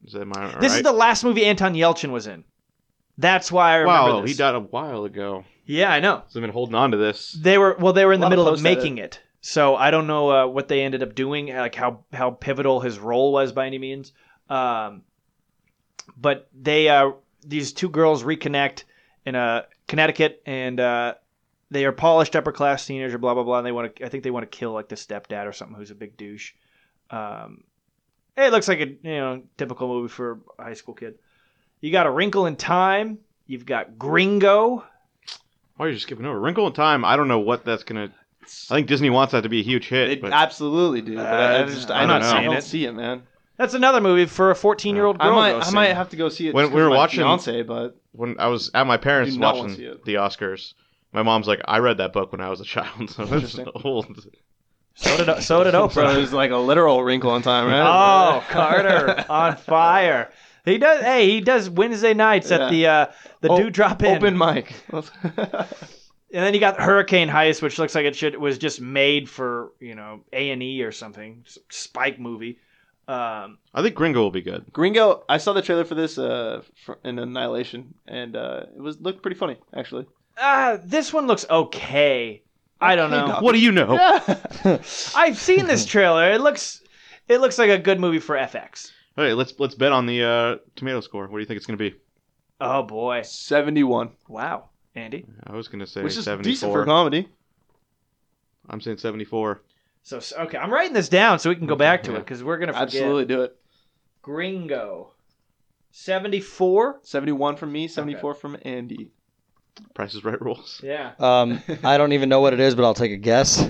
Is that my This right? is the last movie Anton Yelchin was in. That's why I remember Wow, this. he died a while ago. Yeah, I know. So I've been holding on to this. They were well. They were in the A lot of middle of posts at making it, so I don't know uh, what they ended up doing, like how how pivotal his role was by any means. Um, but they uh, these two girls reconnect in uh, Connecticut, and uh, they are polished upper class teenager, blah blah blah. And they want to, I think they want to kill like the stepdad or something who's a big douche. Um, it looks like a you know typical movie for a high school kid. You got A Wrinkle in Time. You've got Gringo. Why are you just skipping over Wrinkle in Time? I don't know what that's gonna. I think Disney wants that to be a huge hit. They but absolutely do. But I, I Uh, just, I'm I not don't, seeing I don't it. see it, man. That's another movie for a fourteen-year-old girl. I might, to go I see. might have to go see it. When just we were 'cause of my watching- fiance, but when I was at my parents Do not wanna watching see it. the Oscars, my mom's like, "I read that book when I was a child." So it's Interesting. old. So did so did so Oprah. it's like a literal Wrinkle in Time, right? Oh, Carter on fire. He does. Hey, he does Wednesday nights Yeah. at the uh, the O- Dewdrop Inn. Open mic. And then you got Hurricane Heist, which looks like it should was just made for you know A and E or something, Spike movie. Um, I think Gringo will be good. Gringo. I saw the trailer for this uh, for, in Annihilation, and uh, it was looked pretty funny actually. uh, this one looks okay. I don't Okay, know. Doc. What do you know? Yeah. I've seen this trailer. It looks it looks like a good movie for F X. Hey, let's let's bet on the uh, tomato score. What do you think it's gonna be? Oh boy! seventy-one, Wow, Andy. I was gonna say which is seventy-four. decent for comedy. I'm saying seventy-four. So okay, I'm writing this down so we can go back to it because we're gonna forget. Absolutely do it. Gringo. seventy-four? seventy-one from me, seventy-four from Andy. Price is Right rules. Yeah. Um, I don't even know what it is, but I'll take a guess.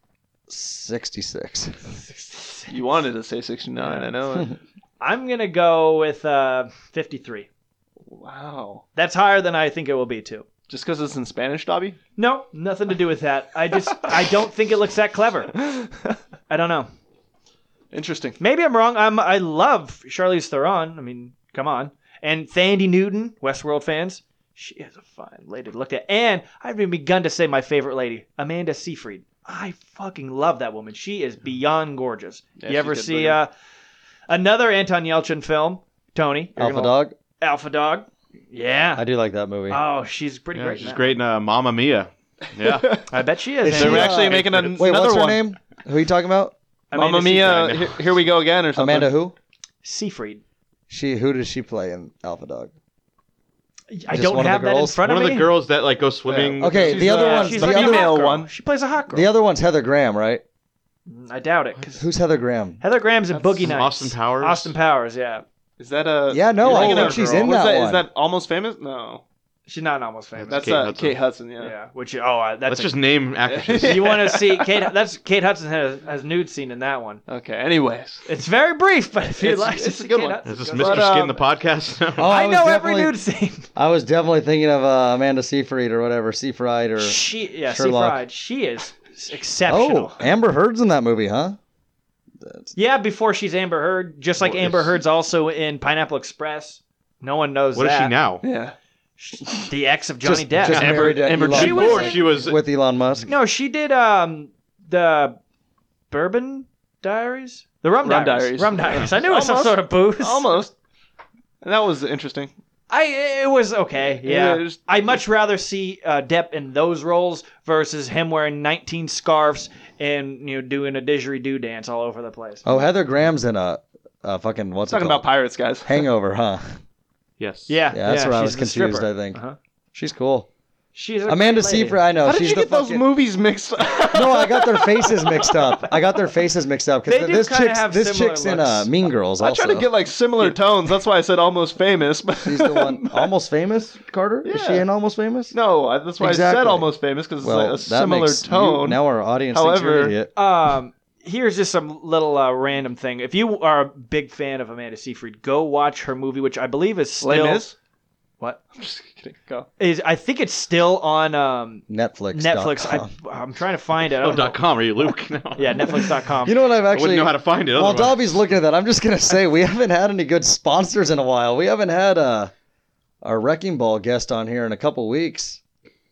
sixty-six. You wanted to say sixty-nine, I know. I'm going to go with uh, fifty-three. Wow. That's higher than I think it will be, too. Just because it's in Spanish, Dobby? No, nothing to do with that. I just, I don't think it looks that clever. I don't know. Interesting. Maybe I'm wrong. I'm, I love Charlize Theron. I mean, come on. And Thandie Newton, Westworld fans. She is a fine lady to look at. And I've even begun to say my favorite lady, Amanda Seyfried. I fucking love that woman. She is beyond gorgeous. Yeah, you ever she's good see looking. uh, another Anton Yelchin film? Tony. you're Alpha gonna- Dog. Alpha Dog. Yeah. I do like that movie. Oh, she's pretty Yeah, great. in she's that. great in uh, Mamma Mia. Yeah. I bet she is. Is They're Andy. she, actually uh, making an, Wait, another what's her one. name? Who are you talking about? Amanda Mamma Mia, Seyfried. here, here we go again, or something. Amanda who? Seyfried. She who does she play in Alpha Dog? I Just don't one of the have that in girls? front One of of me. the girls that like go swimming. Okay, She's, the other uh, one's She's the like the a other hot female girl. one. She plays a hot girl. the other one's Heather Graham, right? I doubt it. 'cause Who's Heather Graham? Heather Graham's in That's Boogie Nights. Austin Powers? Austin Powers, yeah. Is that a... Yeah, no, you're I thinking think of- she's in what is that Is one. that Almost Famous? No. She's not almost famous. That's Kate uh, Hudson. Kate Hudson, yeah. yeah. Which oh, uh, that's Let's a- just name actresses. you want to see Kate? That's Kate Hudson has, has nude scene in that one. Okay, anyways. It's very brief, but if you'd It's- like to it's see a good Kate one. Hudson, Is this go- Mister But, Skin um, the podcast? Oh, I was know every definitely- nude scene. I was definitely thinking of uh, Amanda Seyfried or whatever, Seyfried or. She yeah, Sherlock. Seyfried. She is exceptional. Oh, Amber Heard's in that movie, huh? That's... Yeah, before she's Amber Heard, just like Well, Amber if- Heard's also in Pineapple Express. No one knows What is that. she now? Yeah. The ex of Johnny just, Depp. Just Amber- married to Amber Elon She was Musk. Before she was. with Elon Musk. No, she did um the Bourbon Diaries, the Rum, Rum Diaries. Diaries. Rum Diaries. I knew it was some Almost. sort of booze. Almost. And that was interesting. I it was okay. Yeah, Yeah, it was- I'd much rather see uh, Depp in those roles versus him wearing nineteen scarves and you know doing a didgeridoo dance all over the place. Oh, Heather Graham's in a, a fucking what's Talking it about called? pirates, guys. Hangover, huh? Yes. Yeah, Yeah, that's where I she's was the confused. stripper. I think Uh-huh. she's cool. She's a Amanda great lady. Seyfried, I know. How did she's you the get those fucking... movies mixed up? No, I got their faces mixed up. I got their faces mixed up They because do this kinda chick's have this similar chick's in uh, looks. Mean Girls. I Also, tried to get like similar tones. That's why I said almost famous. But she's the one almost famous. Carter, is she Yeah. in Almost Famous? No, I, that's why I Exactly. said almost famous because Well, it's like a that similar makes you- tone. now our audience thinks you're However- an idiot. Um, here's just some little uh, random thing. If you are a big fan of Amanda Seyfried, go watch her movie, which I believe is still Les Mis? what I'm just kidding. Go. is. I think it's still on um, Netflix. Netflix. I, I'm trying to find it. I Oh, don't dot know. com. Are you Luke? No. Yeah, Netflix dot com. You know what I've I actually wouldn't know how to find it. While otherwise. Dobby's looking at that, I'm just gonna say we haven't had any good sponsors in a while. We haven't had uh, our Wrecking Ball guest on here in a couple weeks,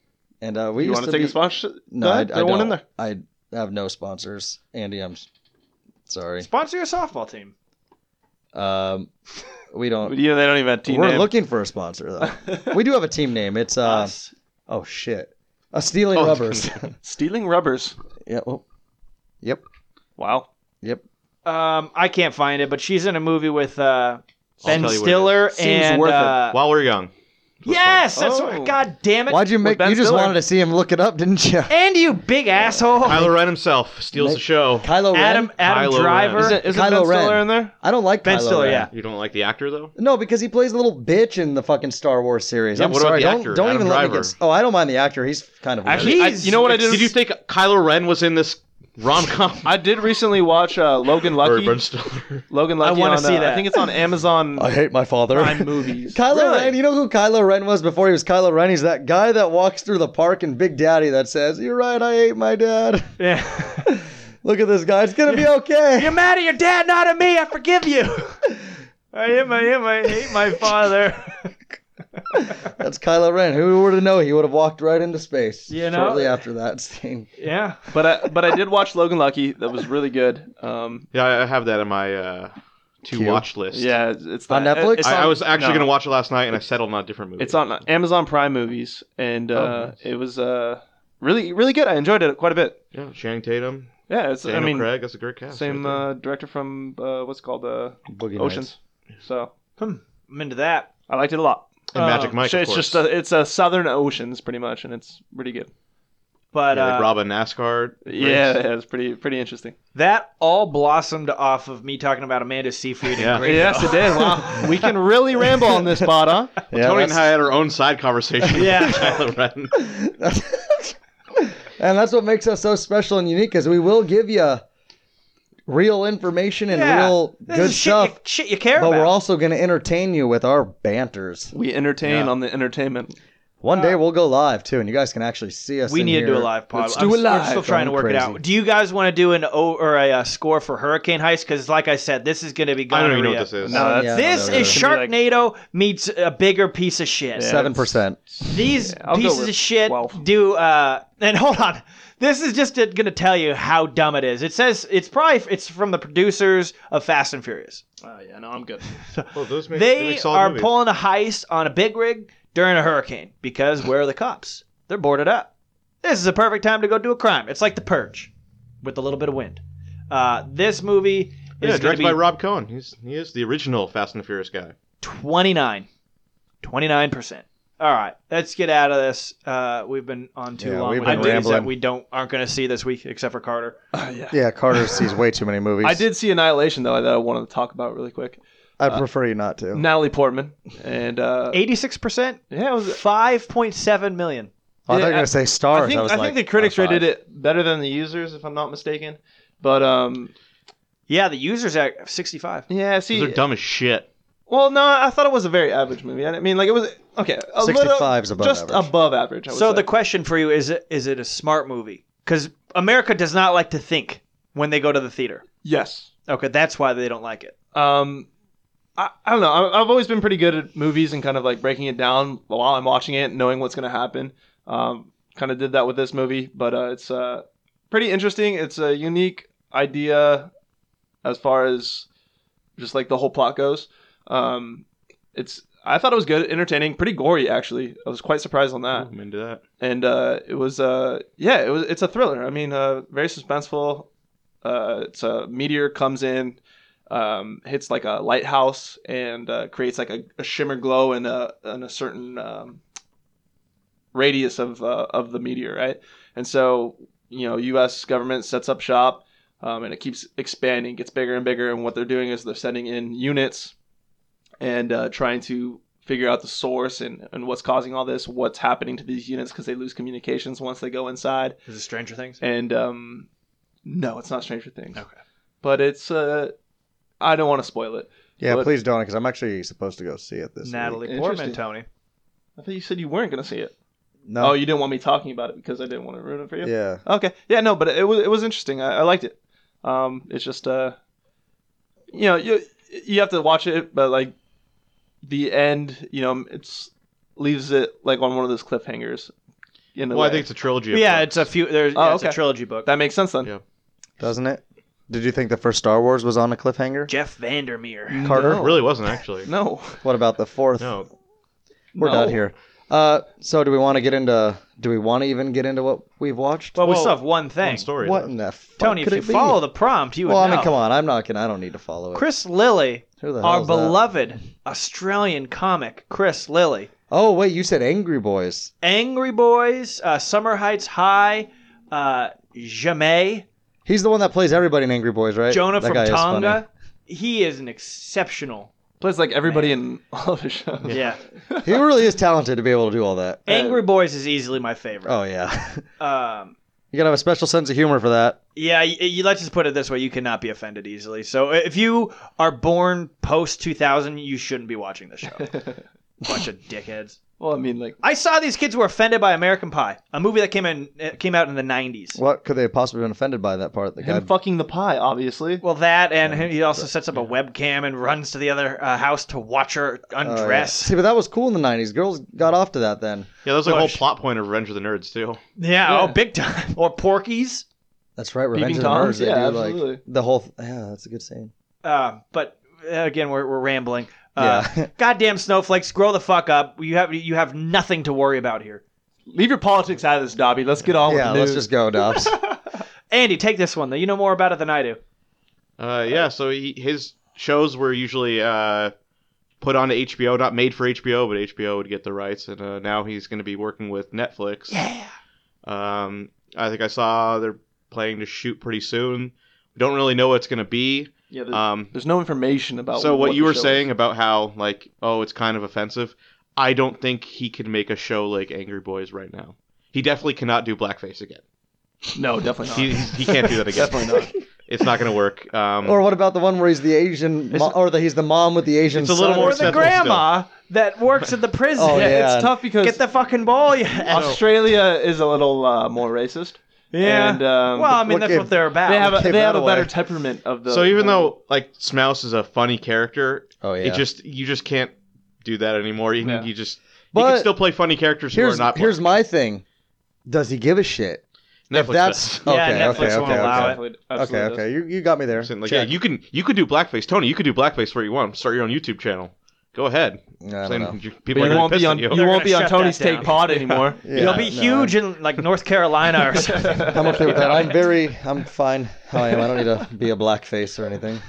and uh, we You used want to to take be... a sponsorship? No, Go I, ahead, I throw one in don't. there. I have no sponsors. Andy, I'm s- sorry. Sponsor your softball team. Um, we don't. You know, they don't even have a team We're name. looking for a sponsor though. We do have a team name. It's uh. Us. Oh shit. A stealing Oh, rubbers. Stealing rubbers. Yeah. Well, yep. Wow. Yep. Um, I can't find it, but she's in a movie with uh, Ben tell you what it Stiller Seems and worth it. uh, While we're young. yes, that's Oh. what, God damn it! Why'd you make? Ben You just Stiller. wanted to see him look it up, didn't you? And you big asshole, Kylo Ren himself steals Make- the show. Kylo Ren. Adam Adam Kylo Ren. Driver. Isn't, isn't Kylo Ben Ren. Stiller in there? I don't like Ben Kylo Stiller, Ren. yeah. You don't like the actor though? No, because he plays a little bitch in the fucking Star Wars series. Yeah, I'm what about sorry. the don't actor, don't Adam even let me Driver? get. Oh, I don't mind the actor. He's kind of weird. Actually, I, He's- you know what I did? Did you think Kylo Ren was in this rom com? I did recently watch uh, Logan Or Lucky. Ben Stiller? Logan Lucky. I wanna on, see uh, that. I think it's on Amazon I hate my father. Prime Movies. Kylo Really? Ren, you know who Kylo Ren was before he was Kylo Ren? He's that guy that walks through the park in Big Daddy that says, "You're right, I hate my dad." Yeah. Look at this guy. It's gonna be okay. You're mad at your dad, not at me. I forgive you. I hate my, hate my, hate my father. That's Kylo Ren. Who would have known he would have walked right into space You know? shortly after that scene? Yeah. But I, but I did watch Logan Lucky. That was really good. Um, Yeah, I have that in my uh, to Queue. watch list. yeah, it's, it's On that- Netflix? It's I, on- I was actually no. going to watch it last night, and I settled on a different movie. It's on Amazon Prime Movies, and uh, Oh, nice. it was uh, really really good. I enjoyed it quite a bit. yeah, Channing Tatum, Yeah, it's Daniel I mean Craig. That's a great cast. same right there. uh, director from uh, what's it called uh, Boogie Oceans. So I'm into that. I liked it a lot. and Magic uh, Mike. So of it's course. just a, it's a Southern Oceans pretty much, and it's pretty good. But yeah, like uh, Rob a NASCAR. race. Yeah, yeah, it's pretty pretty interesting. that all blossomed off of me talking about Amanda Seyfried Yeah. and Great. Yes, it did. Wow, we can really ramble on this pod, huh? Yeah, Tony and that's- I had our own side conversation. Yeah. with Kylo Ren. and that's what makes us so special and unique, is we will give you real information and Yeah. real This good is shit stuff, You, shit you care but about. we're also going to entertain you with our banters. We entertain Yeah. on the entertainment. One day we'll go live too, and you guys can actually see us. we in need to do here. a live pod. Let's I'm do it s- We're live. still trying to Going work it crazy. out. Do you guys want to do an o or a, uh score for Hurricane Heist? Because, like I said, this is going to be. I don't even know gonorrhea. what this is. No, that's, Yeah, This no, no, is no. It's gonna be Sharknado meets a bigger piece of shit. Yeah. Seven percent. These Yeah, I'll go pieces with of shit twelve. do. Uh, and hold on, this is just going to tell you how dumb it is. It says it's probably it's from the producers of Fast and Furious. Oh yeah, no, I'm good. Well, those make, they They make solid are movies. pulling a heist on a big rig during a hurricane because where are the cops? They're boarded up. This is a perfect time to go do a crime. It's like The Purge, with a little bit of wind. Uh, this movie Yeah, is going to directed be by Rob Cohen. He's he is the original Fast and the Furious guy. twenty-nine. twenty-nine percent. All right, let's get out of this. Uh, we've been on too Yeah, long we've with been movies that rambling. we don't aren't going to see this week, except for Carter. Uh, yeah. Yeah, Carter sees way too many movies. I did see Annihilation though that I wanted to talk about really quick. I prefer you not to. Natalie Portman and uh, eighty-six percent, yeah, it was. five point seven million. Oh, I thought you were Yeah, gonna say stars. I think was I like, think the critics oh, five. rated it better than the users, if I'm not mistaken. But um, Yeah, the users at sixty-five. yeah, see, They're dumb as shit. well, no, I thought it was a very average movie. I mean, like it was okay, a little, sixty-five's above just average. above average. I would So say. the question for you is: it is it a smart movie? Because America does not like to think when they go to the theater. yes, Okay, that's why they don't like it. um, I, I don't know. I, I've always been pretty good at movies and kind of like breaking it down while I'm watching it, knowing what's going to happen. Um, kind of did that with this movie, but uh, it's uh, pretty interesting. It's a unique idea as far as just like the whole plot goes. Um, it's I thought it was good, entertaining, pretty gory actually. I was quite surprised on that. I'm into that. And uh, it was uh, yeah, it was it's a thriller. I mean, uh, very suspenseful. Uh, it's a meteor comes in, um, hits like a lighthouse, and uh, creates like a, a shimmer glow in a in a certain um, radius of uh, of the meteor, right? And so you know, U S government sets up shop, um, and it keeps expanding, gets bigger and bigger. And what they're doing is they're sending in units and uh, trying to figure out the source and, and what's causing all this, what's happening to these units because they lose communications once they go inside. Is it Stranger Things? And um, no, it's not Stranger Things. Okay. But it's uh, I don't want to spoil it. Yeah, But- please don't, because I'm actually supposed to go see it this Natalie week. Portman, Interesting. Tony. I thought you said you weren't going to see it. No. Oh, you didn't want me talking about it because I didn't want to ruin it for you. Yeah. Okay. Yeah, no, but it was it was interesting. I, I liked it. Um, it's just uh, you know, you you have to watch it, but like the end, you know, it's leaves it like on one of those cliffhangers. In a Well, I way. think it's a trilogy. Of Yeah, books. it's a few. There's Oh, yeah, it's a okay. trilogy book. That makes sense then. Yeah. Doesn't it? Did you think the first Star Wars was on a cliffhanger? Jeff Vandermeer. Carter? It really wasn't actually. No. What about the fourth? No. We're No. done here. Uh, so do we want to get into? Do we want to even get into what we've watched? Well, we Well, still have one thing. One story. what left. in the fuck Tony, could if you it be? follow the prompt, you would Well, I know. mean, come on. I'm not gonna. I don't need to follow it. Chris Lilly, Who the hell our is that? beloved Australian comic, Chris Lilly. Oh wait, you said Angry Boys. Angry Boys, uh, Summer Heights High, uh, Jamais, He's the one that plays everybody in Angry Boys, right? Jonah That from guy is funny. Tonga. He is an exceptional. Plays like everybody in all of his shows. Yeah. He really is talented to be able to do all that. Angry Boys is easily my favorite. Oh yeah, Um, you gotta have a special sense of humor for that. yeah, you, you, let's just put it this way: you cannot be offended easily. So if you are born post two thousand, you shouldn't be watching this show. Bunch of dickheads. Well, I mean, like, I saw these kids were offended by American Pie, a movie that came in it came out in the nineties. What could they have possibly been offended by that part? The guy. him fucking the pie, obviously. Well, that and he also sets up a webcam and runs to the other uh, house to watch her Oh, yeah. undress. See, but that was cool in the nineties. Girls got off to that then. Yeah, that was like a whole Bush. plot point of Revenge of the Nerds too. Yeah, Yeah. oh, big time. Or Porky's. That's right. Revenge Peeping of the Toms? Nerds. They Yeah, do like absolutely. the whole. Yeah, that's a good scene. Uh, but uh, again, we're, we're rambling. Uh, Yeah. goddamn snowflakes, grow the fuck up. You have you have nothing to worry about here. Leave your politics out of this, Dobby. Let's get on Yeah, with the let's news. just go, Dobbs. Andy, take this one though. You know more about it than I do. Uh, yeah, so he, his shows were usually uh, put onto H B O, not made for H B O, but H B O would get the rights, and uh, now he's going to be working with Netflix. Yeah. Um, I think I saw they're planning to shoot pretty soon. We don't really know what it's going to be. Yeah, there's, Um, there's no information about so what, you the were show saying is. about how like, oh, it's kind of offensive. I don't think he could make a show like Angry Boys right now. He definitely cannot do blackface again. No, definitely not. He, he can't do that again. Definitely not. It's not going to work. Um, Or what about the one where he's the Asian, mo- or the, he's the mom with the Asian It's a little son? more Or the sensible grandma that works at the prison. Oh, Yeah, yeah. it's tough because Get the fucking ball, you Australia is a little uh, more racist. Yeah. And, um, well, I mean, what that's kid- what they're about. They have a, Give they that have a better away. temperament of the. so even though like Smouse is a funny character, Oh yeah. it just you just can't do that anymore. You, Yeah. you just you But can still play funny characters who are here's not. here's black. my thing. Does he give a shit? Netflix if that's does. Yeah, okay, Netflix okay, won't okay, allow okay. it. Absolutely Okay, does. okay. You you got me there. Saying, like, yeah, Check. you can you could do blackface, Tony. You could do blackface where you want. Start your own YouTube channel. Go ahead. I don't Saying know. you- But people are you gonna won't piss be at on you. you They're won't be gonna on shut Tony's that Take down. Pod anymore. Yeah, You'll be no. huge in like North Carolina or something. I'm okay with that. I'm very. I'm fine how I am. I don't need to be a blackface or anything.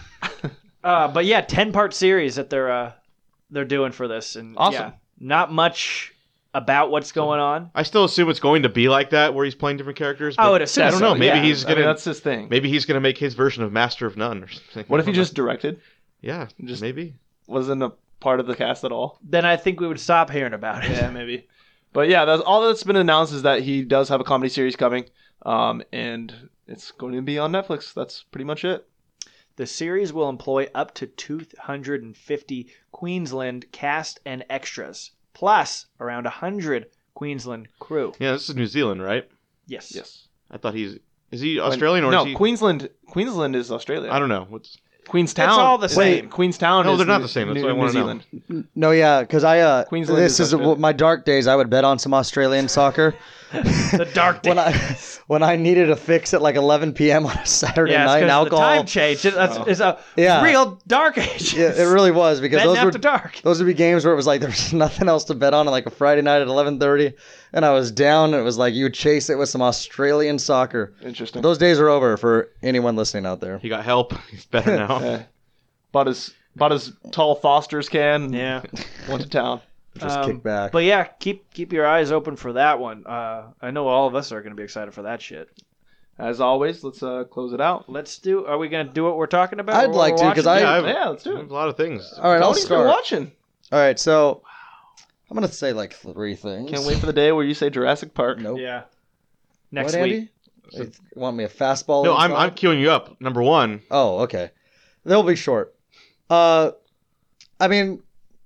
Uh, but yeah, ten part series that they're uh, they're doing for this, and Awesome. yeah, not much about what's going on. I still assume it's going to be like that, where he's playing different characters. I but would assume I don't so, know. Maybe Yeah, he's I mean, gonna. that's his thing. Maybe he's gonna make his version of Master of None or something. What if he just directed? Yeah, Just- just maybe. Wasn't a part of the cast at all. Then I think we would stop hearing about it. Yeah, maybe. But yeah, that's all that's been announced is that he does have a comedy series coming, um, and it's going to be on Netflix. That's pretty much it. The series will employ up to two hundred fifty Queensland cast and extras, plus around one hundred Queensland crew. Yeah, this is New Zealand, right? Yes. Yes. I thought he's is he Australian or no, is he? Queensland. Queensland is Australia. I don't know. What's Queenstown. It's all the is- same. Queenstown. No, is they're not New- the same. That's New, what I New wanna know. Zealand. No, yeah, because I uh, Queensland this is is Australia. my dark days. I would bet on some Australian soccer. The dark days. when I when I needed a fix at like eleven p.m. on a Saturday Yeah, it's night, 'cause and the alcohol. time change. It's, it's, it's a Yeah. real dark age. Yeah, it really was because Betting those were after dark. those would be games where it was like there was nothing else to bet on, on like a Friday night at eleven thirty, and I was down. And it was like you would chase it with some Australian soccer. Interesting. Those days are over for anyone listening out there. he got help? He's better now. Yeah. Bought his bought his tall Foster's can. and Yeah. Went to town. Just Um, kick back. But yeah, keep keep your eyes open for that one. Uh, I know all of us are going to be excited for that shit. As always, let's uh, close it out. Let's do. Are we going to do what we're talking about? I'd or like what to, we're 'cause watching? I- Yeah, I've, Yeah, let's do I it. have a lot of things. All right, I'll Tony's been start. watching. All right, so I'm gonna say like three things. Can't wait for the day where you say Jurassic Park. Nope. Yeah. Next What, week. Andy? You want me a fastball? No, I'm inside? I'm queuing you up. Number one. Oh, okay. They'll be short. Uh, I mean,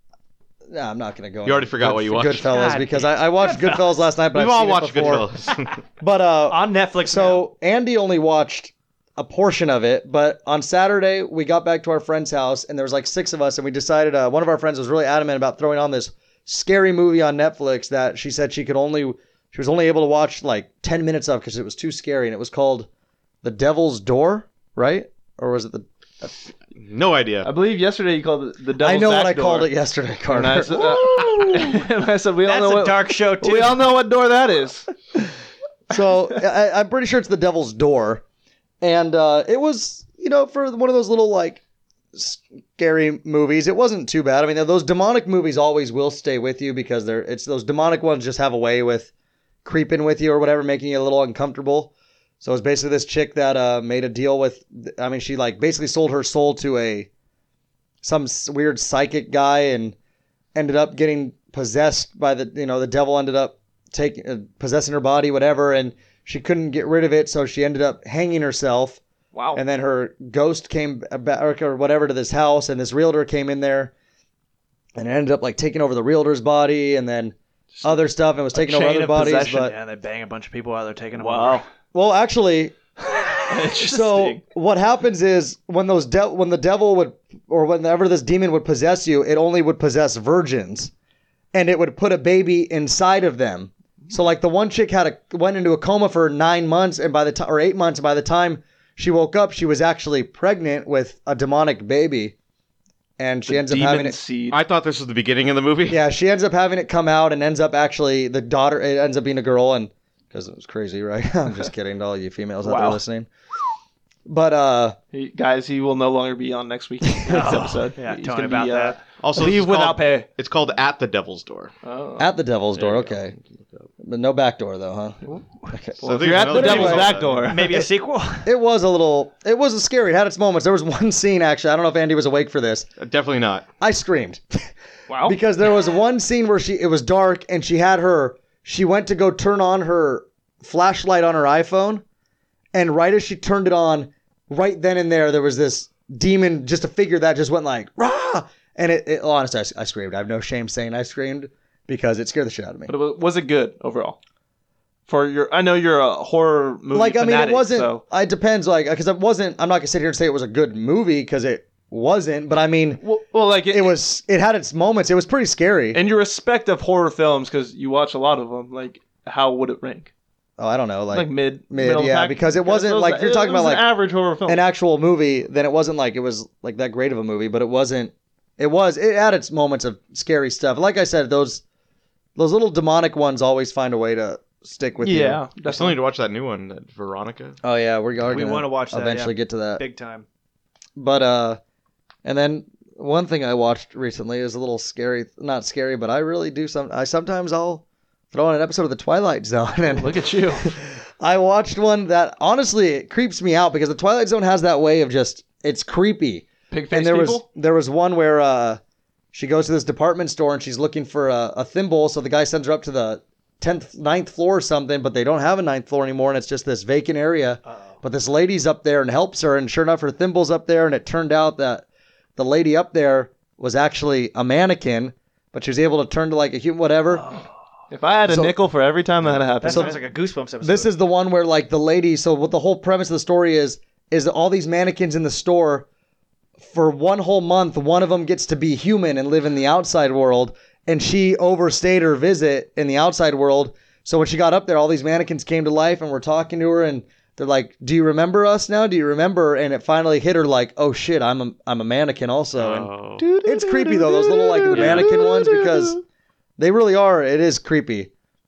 nah, I'm not gonna go. You already into forgot Good- what you watched. Goodfellas God because damn. I, I watched Goodfellas. Goodfellas last night, but We've I've all seen it watched before. Goodfellas. But uh, On Netflix. so Andy only watched a portion of it, but on Saturday we got back to our friend's house and there was like six of us, and we decided uh, one of our friends was really adamant about throwing on this scary movie on Netflix that she said she could only she was only able to watch like ten minutes of because it was too scary, and it was called The Devil's Door, right? or was it the? No idea. I believe yesterday you called it the devil's I know what back I door. called it yesterday, Carter. And I said, uh, and I said we all That's know a what dark show too. we all know what door that is. So I, I'm pretty sure it's the Devil's Door, and uh, it was, you know, for one of those little like scary movies. It wasn't too bad. I mean, those demonic movies always will stay with you because they're it's those demonic ones just have a way with creeping with you or whatever, making you a little uncomfortable. So it's basically this chick that uh, made a deal with. I mean, she like basically sold her soul to a some weird psychic guy and ended up getting possessed by the you know the devil ended up taking uh, possessing her body, whatever, and she couldn't get rid of it, so she ended up hanging herself. Wow. And then her ghost came back or whatever to this house, and this realtor came in there, and it ended up like taking over the realtor's body, and then other stuff, and was taking over chain other of bodies. possession. But Yeah, and they bang a bunch of people while they're taking them Wow. over. well, actually, so Interesting. what happens is when those de- when the devil would or whenever this demon would possess you, it only would possess virgins, and it would put a baby inside of them. So like the one chick had a went into a coma for nine months, and by the time or eight months, and by the time she woke up, she was actually pregnant with a demonic baby, and she The ends up demon having it. seed. I thought this was the beginning of the movie. Yeah, she ends up having it come out, and ends up actually the daughter. It ends up being a girl, and because it was crazy, right? I'm just kidding to all you females out there Wow. listening. But uh, He, guys, he will no longer be on next week's next episode. Yeah, He's tell gonna me about be, uh, that. Also, leave this is without called- pay. It's called At the Devil's Door. Oh. at the devil's door, There you go. okay. But no back door though, huh? Okay. So Well, if there's you're at the another devil's devil's back door. door. Maybe a sequel. It was a little. It was scary. It had its moments. There was one scene actually. I don't know if Andy was awake for this. Uh, Definitely not. I screamed Wow. because there was one scene where she. It was dark and she had her. She went to go turn on her flashlight on her iPhone, and right as she turned it on, right then and there, there was this demon, just a figure that just went like rah, and it. it honestly, I, I screamed. I have no shame saying I screamed because it scared the shit out of me. But it was, was it good overall? For your, I know you're a horror movie Like I mean, fanatic, it wasn't. So. It depends. Like because it wasn't. I'm not gonna sit here and say it was a good movie because it wasn't. But I mean, Well, well, like it was. It had its moments. It was pretty scary. In your respect of horror films, because you watch a lot of them, like how would it rank? Oh, I don't know. Like, Like, mid, mid, middle yeah, pack? because it wasn't was- like- you're it talking was about, an like, average horror film. an actual movie. Then it wasn't like it was like that great of a movie. But it wasn't. It was. It had its moments of scary stuff. Like I said, those those little demonic ones always find a way to stick with you. yeah, I still need to watch that new one, that Veronica. Oh yeah, we're, are We gonna wanna watch that, eventually yeah. get to that. Big time. But uh, and then one thing I watched recently is a little scary. Not scary, but I really do some. I sometimes I'll throw on an episode of The Twilight Zone, and Look at you. I watched one that honestly it creeps me out because The Twilight Zone has that way of just it's creepy. Pig face And there people. was there was one where uh, she goes to this department store and she's looking for a, a thimble, so the guy sends her up to the tenth, ninth floor or something, but they don't have a ninth floor anymore, and it's just this vacant area. Uh-oh. But this lady's up there and helps her, and sure enough, her thimble's up there, and it turned out that the lady up there was actually a mannequin, but she was able to turn to like a human, whatever. If I had a So- nickel for every time that That happened, sounds like a Goosebumps episode. This is the one where like the lady. So what the whole premise of the story is is that all these mannequins in the store, for one whole month, one of them gets to be human and live in the outside world, and she overstayed her visit in the outside world. So when she got up there, all these mannequins came to life and were talking to her, and they're like, "Do you remember us now? Do you remember?" And it finally hit her like, "Oh shit, I'm a I'm a mannequin also." And Oh. it's creepy though, those little like the mannequin ones, because they really are. It is creepy.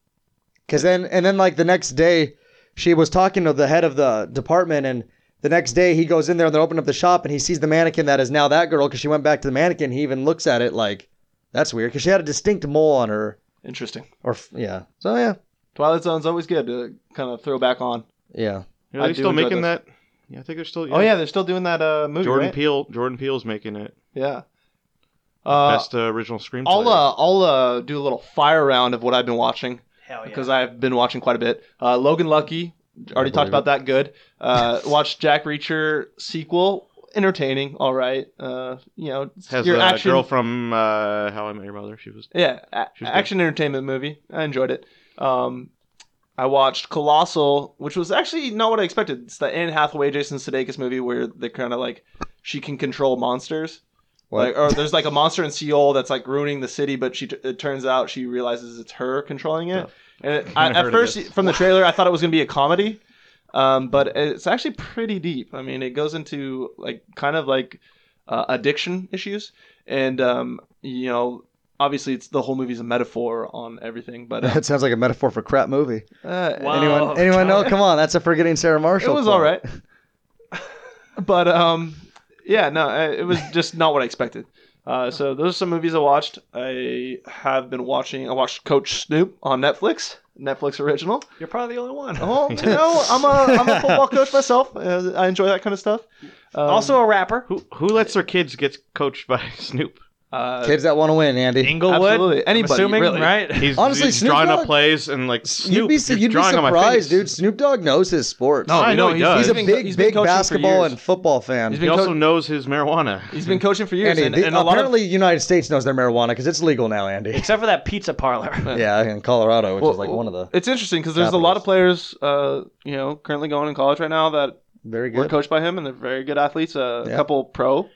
Cause then and then like the next day, she was talking to the head of the department, and the next day he goes in there and they open up the shop and he sees the mannequin that is now that girl because she went back to the mannequin. He even looks at it like, that's weird because she had a distinct mole on her. interesting. Or f- yeah, so yeah, Twilight Zone's always good to kind of throw back on. yeah. Are I they do still enjoy making those. that? Yeah, I think they're still. Oh yeah, they're still doing that uh, movie. Jordan right? Peele. Jordan Peele's making it. Yeah. Uh, Best uh, original screenplay. I'll uh, I'll uh, do a little fire round of what I've been watching Hell yeah. because I've been watching quite a bit. Uh, Logan Lucky, already talked believe about that. Good. Uh, watched Jack Reacher sequel. Entertaining. All right. Uh, you know, has your a action. girl from uh, How I Met Your Mother. She was. Yeah, a- She was good. action entertainment movie. I enjoyed it. Um, I watched Colossal, which was actually not what I expected. It's the Anne Hathaway, Jason Sudeikis movie where they kind of like she can control monsters. What? Like, or there's like a monster in Seoul that's like ruining the city, but she it turns out she realizes it's her controlling it. And it, I, I've heard at of first, this. from the trailer, I thought it was gonna be a comedy. Um, but it's actually pretty deep. I mean, it goes into like kind of like uh, addiction issues, and um, you know, obviously, it's the whole movie's a metaphor on everything. But um, That sounds like a metaphor for crap movie. uh, Wow. Anyone? Anyone know? Come on, that's a Forgetting Sarah it Marshall. was quote. all right. But um, yeah, no, I- it was just not what I expected. Uh, so those are some movies I watched. I have been watching. I watched Coach Snoop on Netflix, Netflix original. You're probably the only one. Oh, you know, I'm a I'm a football coach myself. Uh, I enjoy that kind of stuff. Um, Also a rapper. Who who lets their kids get coached by Snoop? uh, Kids that want to win, Andy. Inglewood. Absolutely. I'm Anybody, assuming, really. right? He's, Honestly, he's Snoop drawing Dogg- up plays and like Snoop. You'd be he's you'd be drawing on my surprised, face. dude. Snoop Dogg knows his sports. No, I know he's- he does. he's a been- big, he's been big coaching for basketball years. and football fan. He's He been also co- knows his marijuana. He's been coaching for years, Andy, and, the- and a lot apparently, of United States knows their marijuana because it's legal now, Andy. Except for that pizza parlor. Yeah, in Colorado, which well, is like one of the It's interesting because there's a lot of players, uh, you know, currently going in college right now that very were good. coached by him, and they're very good athletes. Uh, Yeah. A couple pro.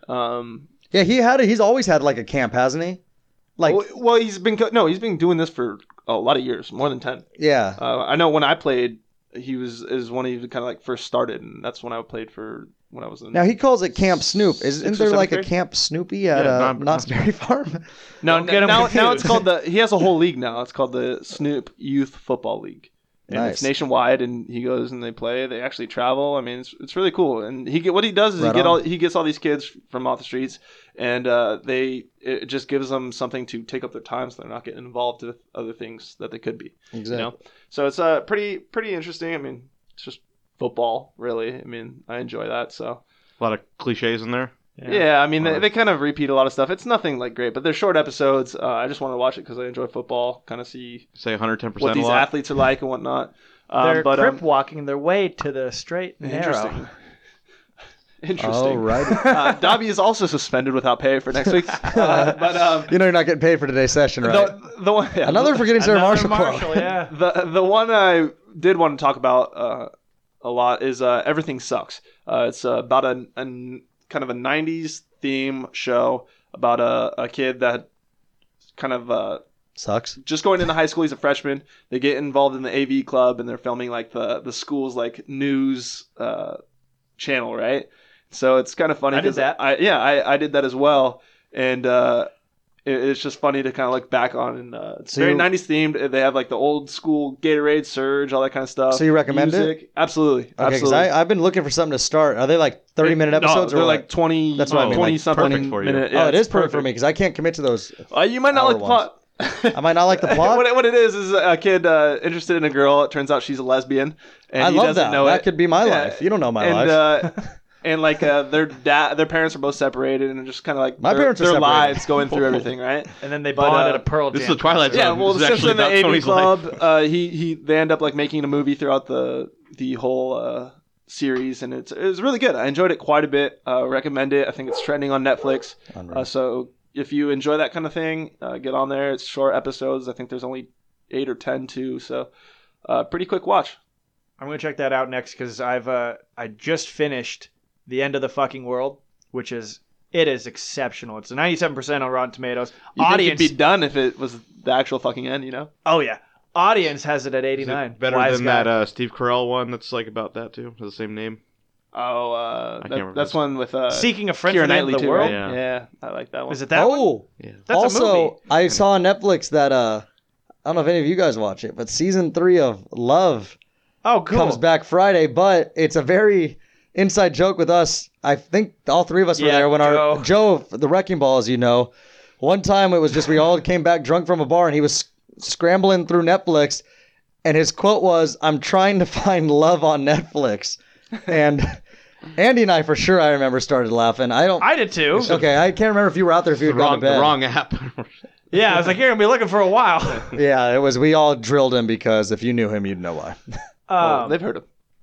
Um, Yeah, he had. A, he's always had like a camp, hasn't he? Like, well, well, he's been co- no, he's been doing this for a lot of years, more than ten. yeah. Uh, I know when I played, he was is when he kind of like first started, and that's when I played for when I was in. Now he calls it Camp Snoop. Isn't Sixth or there like a seventh grade? Camp Snoopy at Yeah, uh, not- Knott's Berry Farm? no, Don't get him now, now confused. it's called the. He has a whole league now. It's called the Snoop Youth Football League. And Nice. it's nationwide, and he goes and they play. They actually travel. I mean, it's, it's really cool. And he get what he does is Right he get on. all he gets all these kids from off the streets, and uh, they it just gives them something to take up their time, so they're not getting involved with other things that they could be. Exactly. You know, so it's uh pretty pretty interesting. I mean, it's just football, really. I mean, I enjoy that. So A lot of cliches in there. yeah, I mean, they, Wow. they kind of repeat a lot of stuff. It's nothing like great, but they're short episodes. Uh, I just want to watch it because I enjoy football. Kind of see Say one hundred ten percent what a these lot. athletes are like and whatnot. Um, They're but crip um, walking their way to the straight and interesting. narrow. Interesting. All right. Uh, Dobby is also suspended without pay for next week. Uh, but um, You know you're not getting paid for today's session, right? the, the one, yeah, Another Forgetting Sarah Another Marshall, Marshall, quote. yeah. the the one I did want to talk about uh, a lot is uh, Everything Sucks. Uh, it's uh, about a, a kind of a nineties theme show about a, a kid that kind of uh, Sucks. just going into high school. He's a freshman. They get involved in the A V club, and they're filming like the the school's like news uh, channel, right? So it's kind of funny. I did 'cause that. I, yeah, I, I did that as well, and uh, it, it's just funny to kind of look back on. And uh, it's So very you- nineties themed. They have like the old school Gatorade, Surge, all that kind of stuff. So you recommend it? Music. Absolutely, Okay, because absolutely. I've been looking for something to start. Are they like thirty minute No, episodes they're or like what? twenty. That's what I mean, twenty like, something perfect for you. minute. oh, Yeah, it it's is perfect for me because I can't commit to those. Uh, you might not hour like the plot. I might not like the plot. what, it, what it is is a kid uh, interested in a girl. It turns out she's a lesbian, and I he love doesn't that. know That it. could be my Yeah. life. You don't know my and, life. Uh, and like uh, their dad, their parents are both separated, and just kind of like My their, parents are their separated. lives going through everything, right? And then they But, bond uh, at a Pearl this Jam is the Twilight concert. Yeah, Zone. well, This is since actually in the about A V Tony's club, life. uh, he he they end up like making a movie throughout the the whole uh, series, and it's it was really good. I enjoyed it quite a bit. Uh, recommend it. I think it's trending on Netflix. Unreal. Uh, so if you enjoy that kind of thing, uh, get on there. It's short episodes. I think there's only eight or ten too. So uh, pretty quick watch. I'm gonna check that out next because I've uh, I just finished The End of the Fucking World, which is it is exceptional. It's a ninety-seven percent on Rotten Tomatoes. You Audience, think it'd be done if it was the actual fucking end, you know? oh yeah, audience has it at Is eighty-nine. it better Wise than guy. that uh, Steve Carell one that's like about that too? The same name. Oh, uh, I can't that, remember. that's one with uh, Seeking a Friend Keira for the End Knightley of the too, World. right? Yeah. Yeah, I like that one. Is it that one? oh, Yeah. That's a also, movie. I saw on Netflix that uh, I don't know if any of you guys watch it, but season three of Love Oh, cool. comes back Friday. But it's a very inside joke with us. I think all three of us were Yeah, there when Joe. our Joe, the Wrecking Ball, as you know. One time it was just we all came back drunk from a bar, and he was scrambling through Netflix, and his quote was, "I'm trying to find love on Netflix," and Andy and I for sure I remember started laughing. I don't. I did too. Okay, I can't remember if you were out there if you The had gone wrong, to bed. the wrong app. Yeah, I was like, you're gonna be looking for a while. Yeah, it was. We all drilled him because if you knew him, you'd know why. Oh, Um, they've heard of.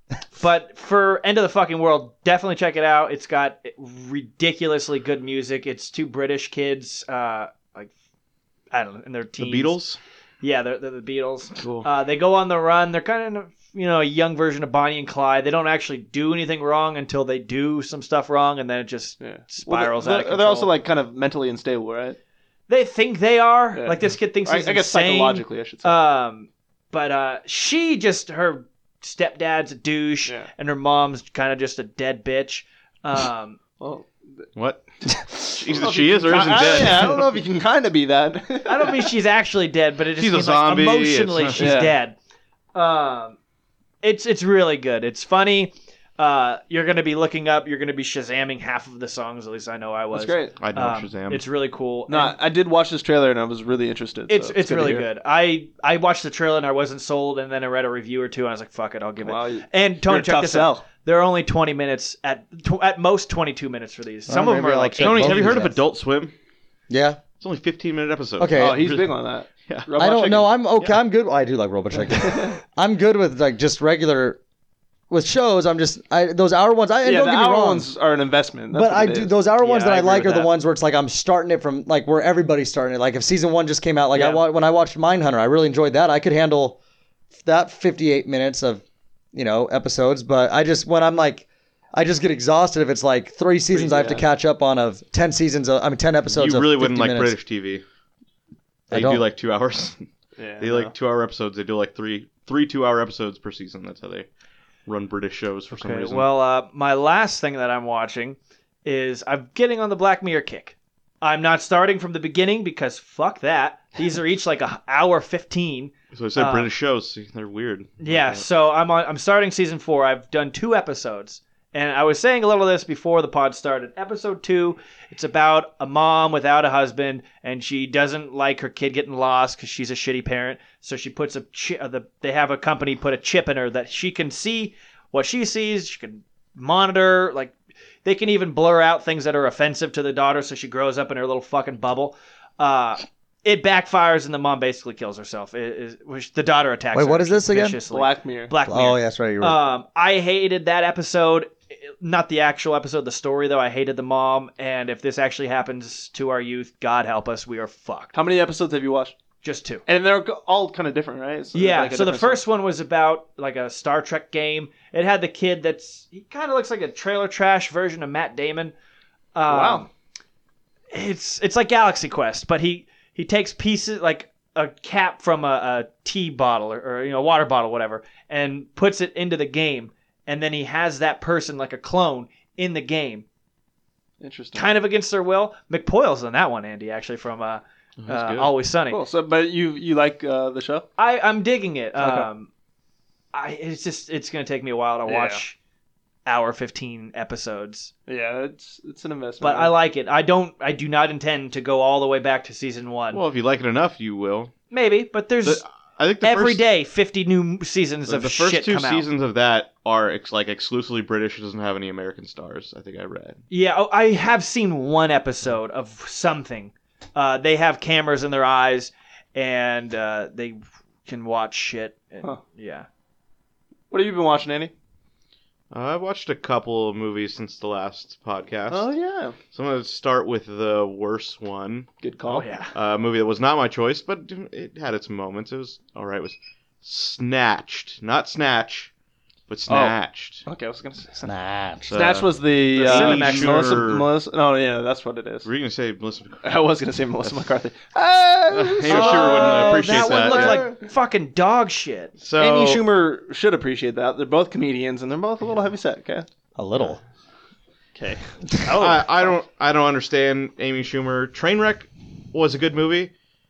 But for End of the Fucking World, definitely check it out. It's got ridiculously good music. It's two British kids, uh, like I don't know, in their The teens. Beatles. Yeah, they're, they're the Beatles. Cool. Uh, they go on the run. They're kind of you know a young version of Bonnie and Clyde. They don't actually do anything wrong until they do some stuff wrong, and then it just Yeah. spirals well, out they're, of control. they're also like kind of mentally unstable, right? they think they are. Yeah. Like this kid thinks I, he's I guess insane. psychologically, I should say. Um, but uh, she just her stepdad's a douche, Yeah. and her mom's kind of just a dead bitch. Um, Well, What? She's, I don't know if she you is can or ki- isn't I, dead. yeah, I don't know if you can kind of be that. I don't mean she's actually dead, but it just She's a seems like zombie, emotionally it's- she's Yeah. dead. Um, it's it's really good. It's funny. Uh, you're gonna be looking up. You're gonna be Shazamming half of the songs. At least I know I was. That's great. I know Um, Shazam. It's really cool. No, And I did watch this trailer and I was really interested. it's so it's good to really hear. good. I I watched the trailer and I wasn't sold, and then I read a review or two, and I was like, "Fuck it, I'll give it." Wow, you- And you're Tony, a check tough this sell. out. They're only twenty minutes at tw- at most twenty-two minutes for these. Some Oh, of them maybe are I'll like check Tony, both have you of heard of these out. Adult Swim? Yeah. It's only fifteen minute episodes. Okay. Oh, he's Really- big on that. Yeah. Robot I don't Chicken. know. I'm okay. I'm good. I do like Robot Chicken. I'm good with like just regular with shows. I'm just I those hour ones. I and Yeah, don't the get me hour wrong. ones are an investment. That's But what I it do is. those hour ones Yeah, that I I, agree like are with the that. ones where it's like I'm starting it from like where everybody's starting it. Like if season one just came out, like I Yeah. wa- when I watched Mindhunter, I really enjoyed that. I could handle that fifty-eight minutes of you know episodes. But I just when I'm like. I just get exhausted if it's like three seasons I have to yeah. catch up on of ten seasons. Of, I mean, ten episodes. You of really wouldn't fifty like minutes. British T V. I They don't. do like two hours. Yeah, They no. like two hour episodes. They do like three three two hour episodes per season. That's how they run British shows for some Okay, reason. well, uh, my last thing that I'm watching is I'm getting on the Black Mirror kick. I'm not starting from the beginning because fuck that. These are each like a hour fifteen. so I said uh, British shows. See, they're weird. Yeah, so I'm on. I'm starting season four. I've done two episodes, and I was saying a little of this before the pod started. Episode two, it's about a mom without a husband, and she doesn't like her kid getting lost because she's a shitty parent. So she puts a chi- uh, the they have a company put a chip in her that she can see what she sees. She can monitor like. They can even blur out things that are offensive to the daughter, so she grows up in her little fucking bubble. Uh, it backfires, and the mom basically kills herself. It, it, which the daughter attacks. Wait, her what is this again? viciously. Black Mirror. Black Mirror. Oh, yeah, that's right. You're right. Um, I hated that episode. Not the actual episode, the story though. I hated the mom, and if this actually happens to our youth, God help us, we are fucked. How many episodes have you watched? Just two. And they're go- all kind of different, right? So Yeah, like a so the different first one was about like a Star Trek game. It had the kid that's he kind of looks like a trailer trash version of Matt Damon. Um, Wow. It's it's like Galaxy Quest, but he he takes pieces like a cap from a, a tea bottle or, or you know water bottle, whatever, and puts it into the game, and then he has that person like a clone in the game, Interesting. kind of against their will. McPoyle's in that one, Andy, actually from uh, That's uh, good. Always Sunny. Cool. So, but you you like uh, the show? I I'm digging it. Okay. Um, I it's just it's gonna take me a while to Yeah. watch hour fifteen episodes, Yeah, it's it's an investment. but I like it. I don't. I do not intend to go all the way back to season one. Well, if you like it enough, you will. Maybe, but there's The, I think the every first, day fifty new seasons the, of the first shit two come out. seasons of that are ex- like exclusively British. It doesn't have any American stars. I think I read. Yeah, oh, I have seen one episode of something. Uh, they have cameras in their eyes, and uh, they can watch shit. And, Huh. Yeah. What have you been watching, Andy? Uh, I've watched a couple of movies since the last podcast. Oh yeah, So I'm going to start with the worst one. good call. Oh yeah. A movie that was not my choice, but it had its moments. It was all right. It was Snatched, not Snatch, but Snatched. Okay, I was gonna say. Snatch. Uh, Snatch was the, the uh, Cinemax Melissa, one. Melissa. No, yeah, that's what it is. Were you going to say Melissa? I was gonna say Melissa McCarthy. Amy Hey, Schumer wouldn't appreciate that. that. one yeah. looked like fucking dog shit. So Amy Schumer should appreciate that. They're both comedians, and they're both a little heavy set. Okay. A little. Okay. I, I don't I don't understand Amy Schumer. Trainwreck was a good movie.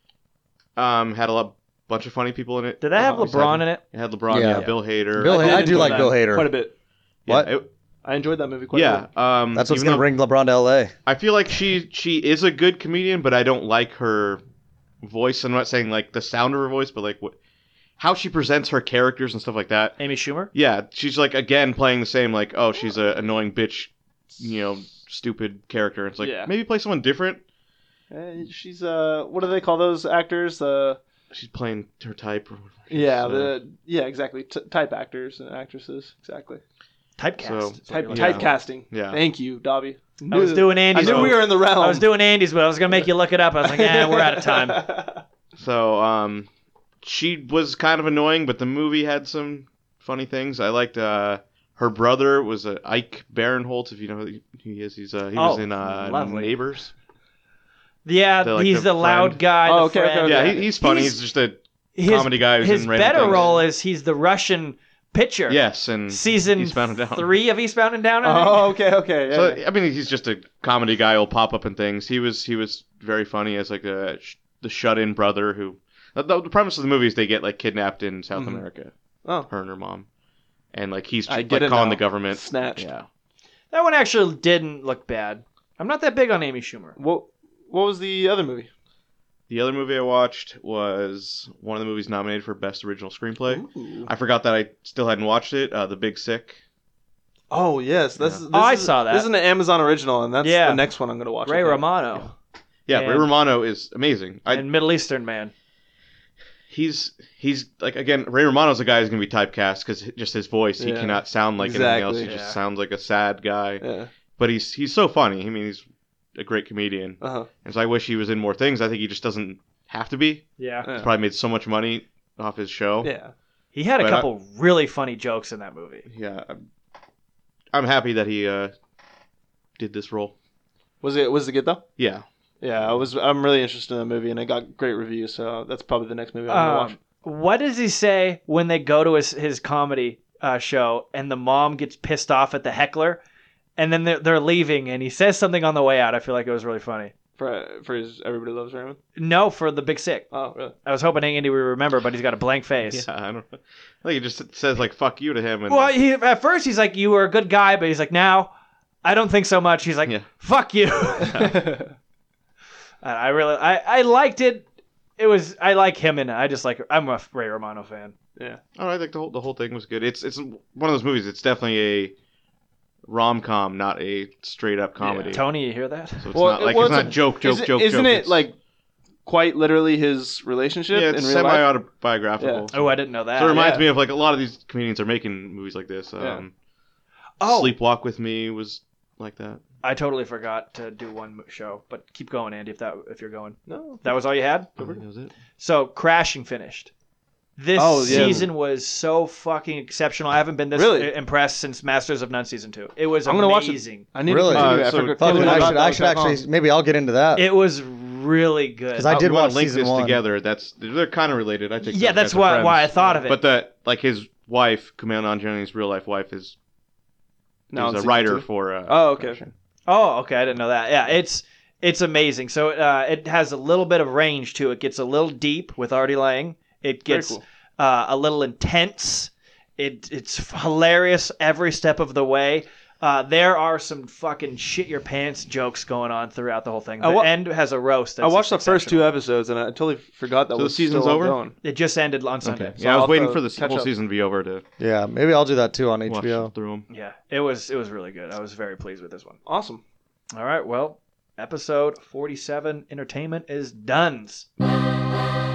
Um, had a lot, bunch of funny people in it. Did that have Uh, LeBron in it? It had LeBron, Yeah. yeah, Bill Hader. Bill I Hader. I did do enjoy like that Bill Hader. quite a bit. Yeah, What? it- I enjoyed that movie quite a yeah. bit. Um, That's what's even gonna though- bring LeBron to L A. I feel like she she is a good comedian, but I don't like her voice. I'm not saying like the sound of her voice, but like what how she presents her characters and stuff like that. Amy Schumer? Yeah, she's like again playing the same like oh she's a annoying bitch, you know, stupid character. It's like Yeah. maybe play someone different. Uh, she's uh, what do they call those actors? Uh, She's playing her type. Or yeah, so- the yeah, exactly. T- type actors and actresses, exactly. Typecast. So- is what Type you're Yeah. looking at. typecasting. Yeah. Thank you, Dobby. I was doing I Andy's. knew we were in the realm. I was doing Andy's, but I was gonna make you look it up. I was like, eh, we're out of time. So, um, she was kind of annoying, but the movie had some funny things. I liked uh, her brother was uh, Ike Barinholtz. If you know who he is, he's uh, he was Oh, in uh, lovely. Neighbors. Yeah, The, like, he's the the, loud friend. guy. Oh, the okay, okay, friend. okay. Yeah, he, he's funny. He's- He's, just a His, comedy guy who's his in random better things. role is he's the Russian pitcher. Yes, and Season Eastbound and Down. three of Eastbound and Down. I think. Oh, okay, okay. Yeah. So I mean, he's just a comedy guy. He'll pop up in things. He was he was very funny as like a the shut-in brother who. The, the premise of the movie is they get like kidnapped in South Mhm. America. Oh. Her and her mom, and like he's I like get it calling now. the government. Snatched. Yeah. That one actually didn't look bad. I'm not that big on Amy Schumer. What What was the other movie? The other movie I watched was one of the movies nominated for Best Original Screenplay. Ooh. I forgot that I still hadn't watched it. Uh, The Big Sick. Oh yes, this, Yeah. this Oh, I is, saw that. This is an Amazon original, and that's Yeah. the next one I'm gonna watch. I Ray think. Romano Yeah, Ray And- Romano is amazing. I, and Middle Eastern man. he's he's like again, Ray Romano's a guy who's gonna be typecast because just his voice, he Yeah. cannot sound like Exactly. anything else. He Yeah. just sounds like a sad guy. Yeah. But he's he's so funny. I mean, he's a great comedian, Uh huh. and so I wish he was in more things. I think he just doesn't have to be. Yeah. Yeah. He's probably made so much money off his show. Yeah. He had a But I- couple really funny jokes in that movie. Yeah, I'm, I'm happy that he uh, did this role. Was it Was it good though? Yeah, Yeah, I was. I'm really interested in the movie, and it got great reviews. So that's probably the next movie I'm gonna watch. Um, what does he say when they go to his, his comedy uh, show and the mom gets pissed off at the heckler and then they're, they're leaving and he says something on the way out? I feel like it was really funny. For for his Everybody Loves Raymond. No, for the Big Sick. Oh, really? I was hoping Andy would remember, but he's got a blank face. yeah. I don't. I think he just says like "fuck you" to him, and Well, he, at first he's like, you were a good guy, but he's like, now, I don't think so much. He's like, Yeah. fuck you. I really, I, I liked it. It was, I like him in it. I just like, I'm a Ray Romano fan. Yeah. oh, I think the whole the whole thing was good. It's it's one of those movies. It's definitely a rom com, not a straight up comedy. Tony, you hear that? So it's Well, not like well, it's it's not a- joke, joke, Is- joke, Isn't joke. it It's- like quite literally his relationship yeah, in it's real semi life? autobiographical. Oh, I didn't know that. So it reminds yeah. me of like a lot of these comedians are making movies like this. Um, Yeah. Oh, Sleepwalk with Me was like that. I totally forgot to do one show, but keep going, Andy, if that if you're going. No. That was all you had? I think that was it. So, Crashing finished. This Oh, yeah. season was so fucking exceptional. I haven't been this Really? impressed since Masters of None season two. It was I'm gonna watch it. amazing. I need Really? to continue. Uh, I so- forgot- Fuck, forgot I about should, that I was should that long. actually, maybe I'll get into that. It was really good. Because I Uh, did we wanna watch link season this one. together. That's they're kind of related. I think. Yeah, those that's guys are why friends. why I thought of it. But the like his wife, Kumail Nanjiani's real life wife, is Now is in a season writer two? for. Uh, Oh, okay. Crashing. Oh, okay. I didn't know that. Yeah, it's it's amazing. So uh, it has a little bit of range to it. It gets a little deep with Artie Lang. It Very gets cool. uh, a little intense. It it's hilarious every step of the way. Uh, there are some fucking shit your pants jokes going on throughout the whole thing. The I wa- end has a roast. I That's watched the first two exceptional. episodes, and I totally forgot that So the was season's still over? Going. It just ended on Sunday. Okay. So Yeah, I was I'll waiting have for to the catch whole up. season to be over to Yeah, maybe I'll do that too on watch H B O. through them. Yeah, it was it was really good. I was very pleased with this one. Awesome. All right, well, episode forty-seven, entertainment is done.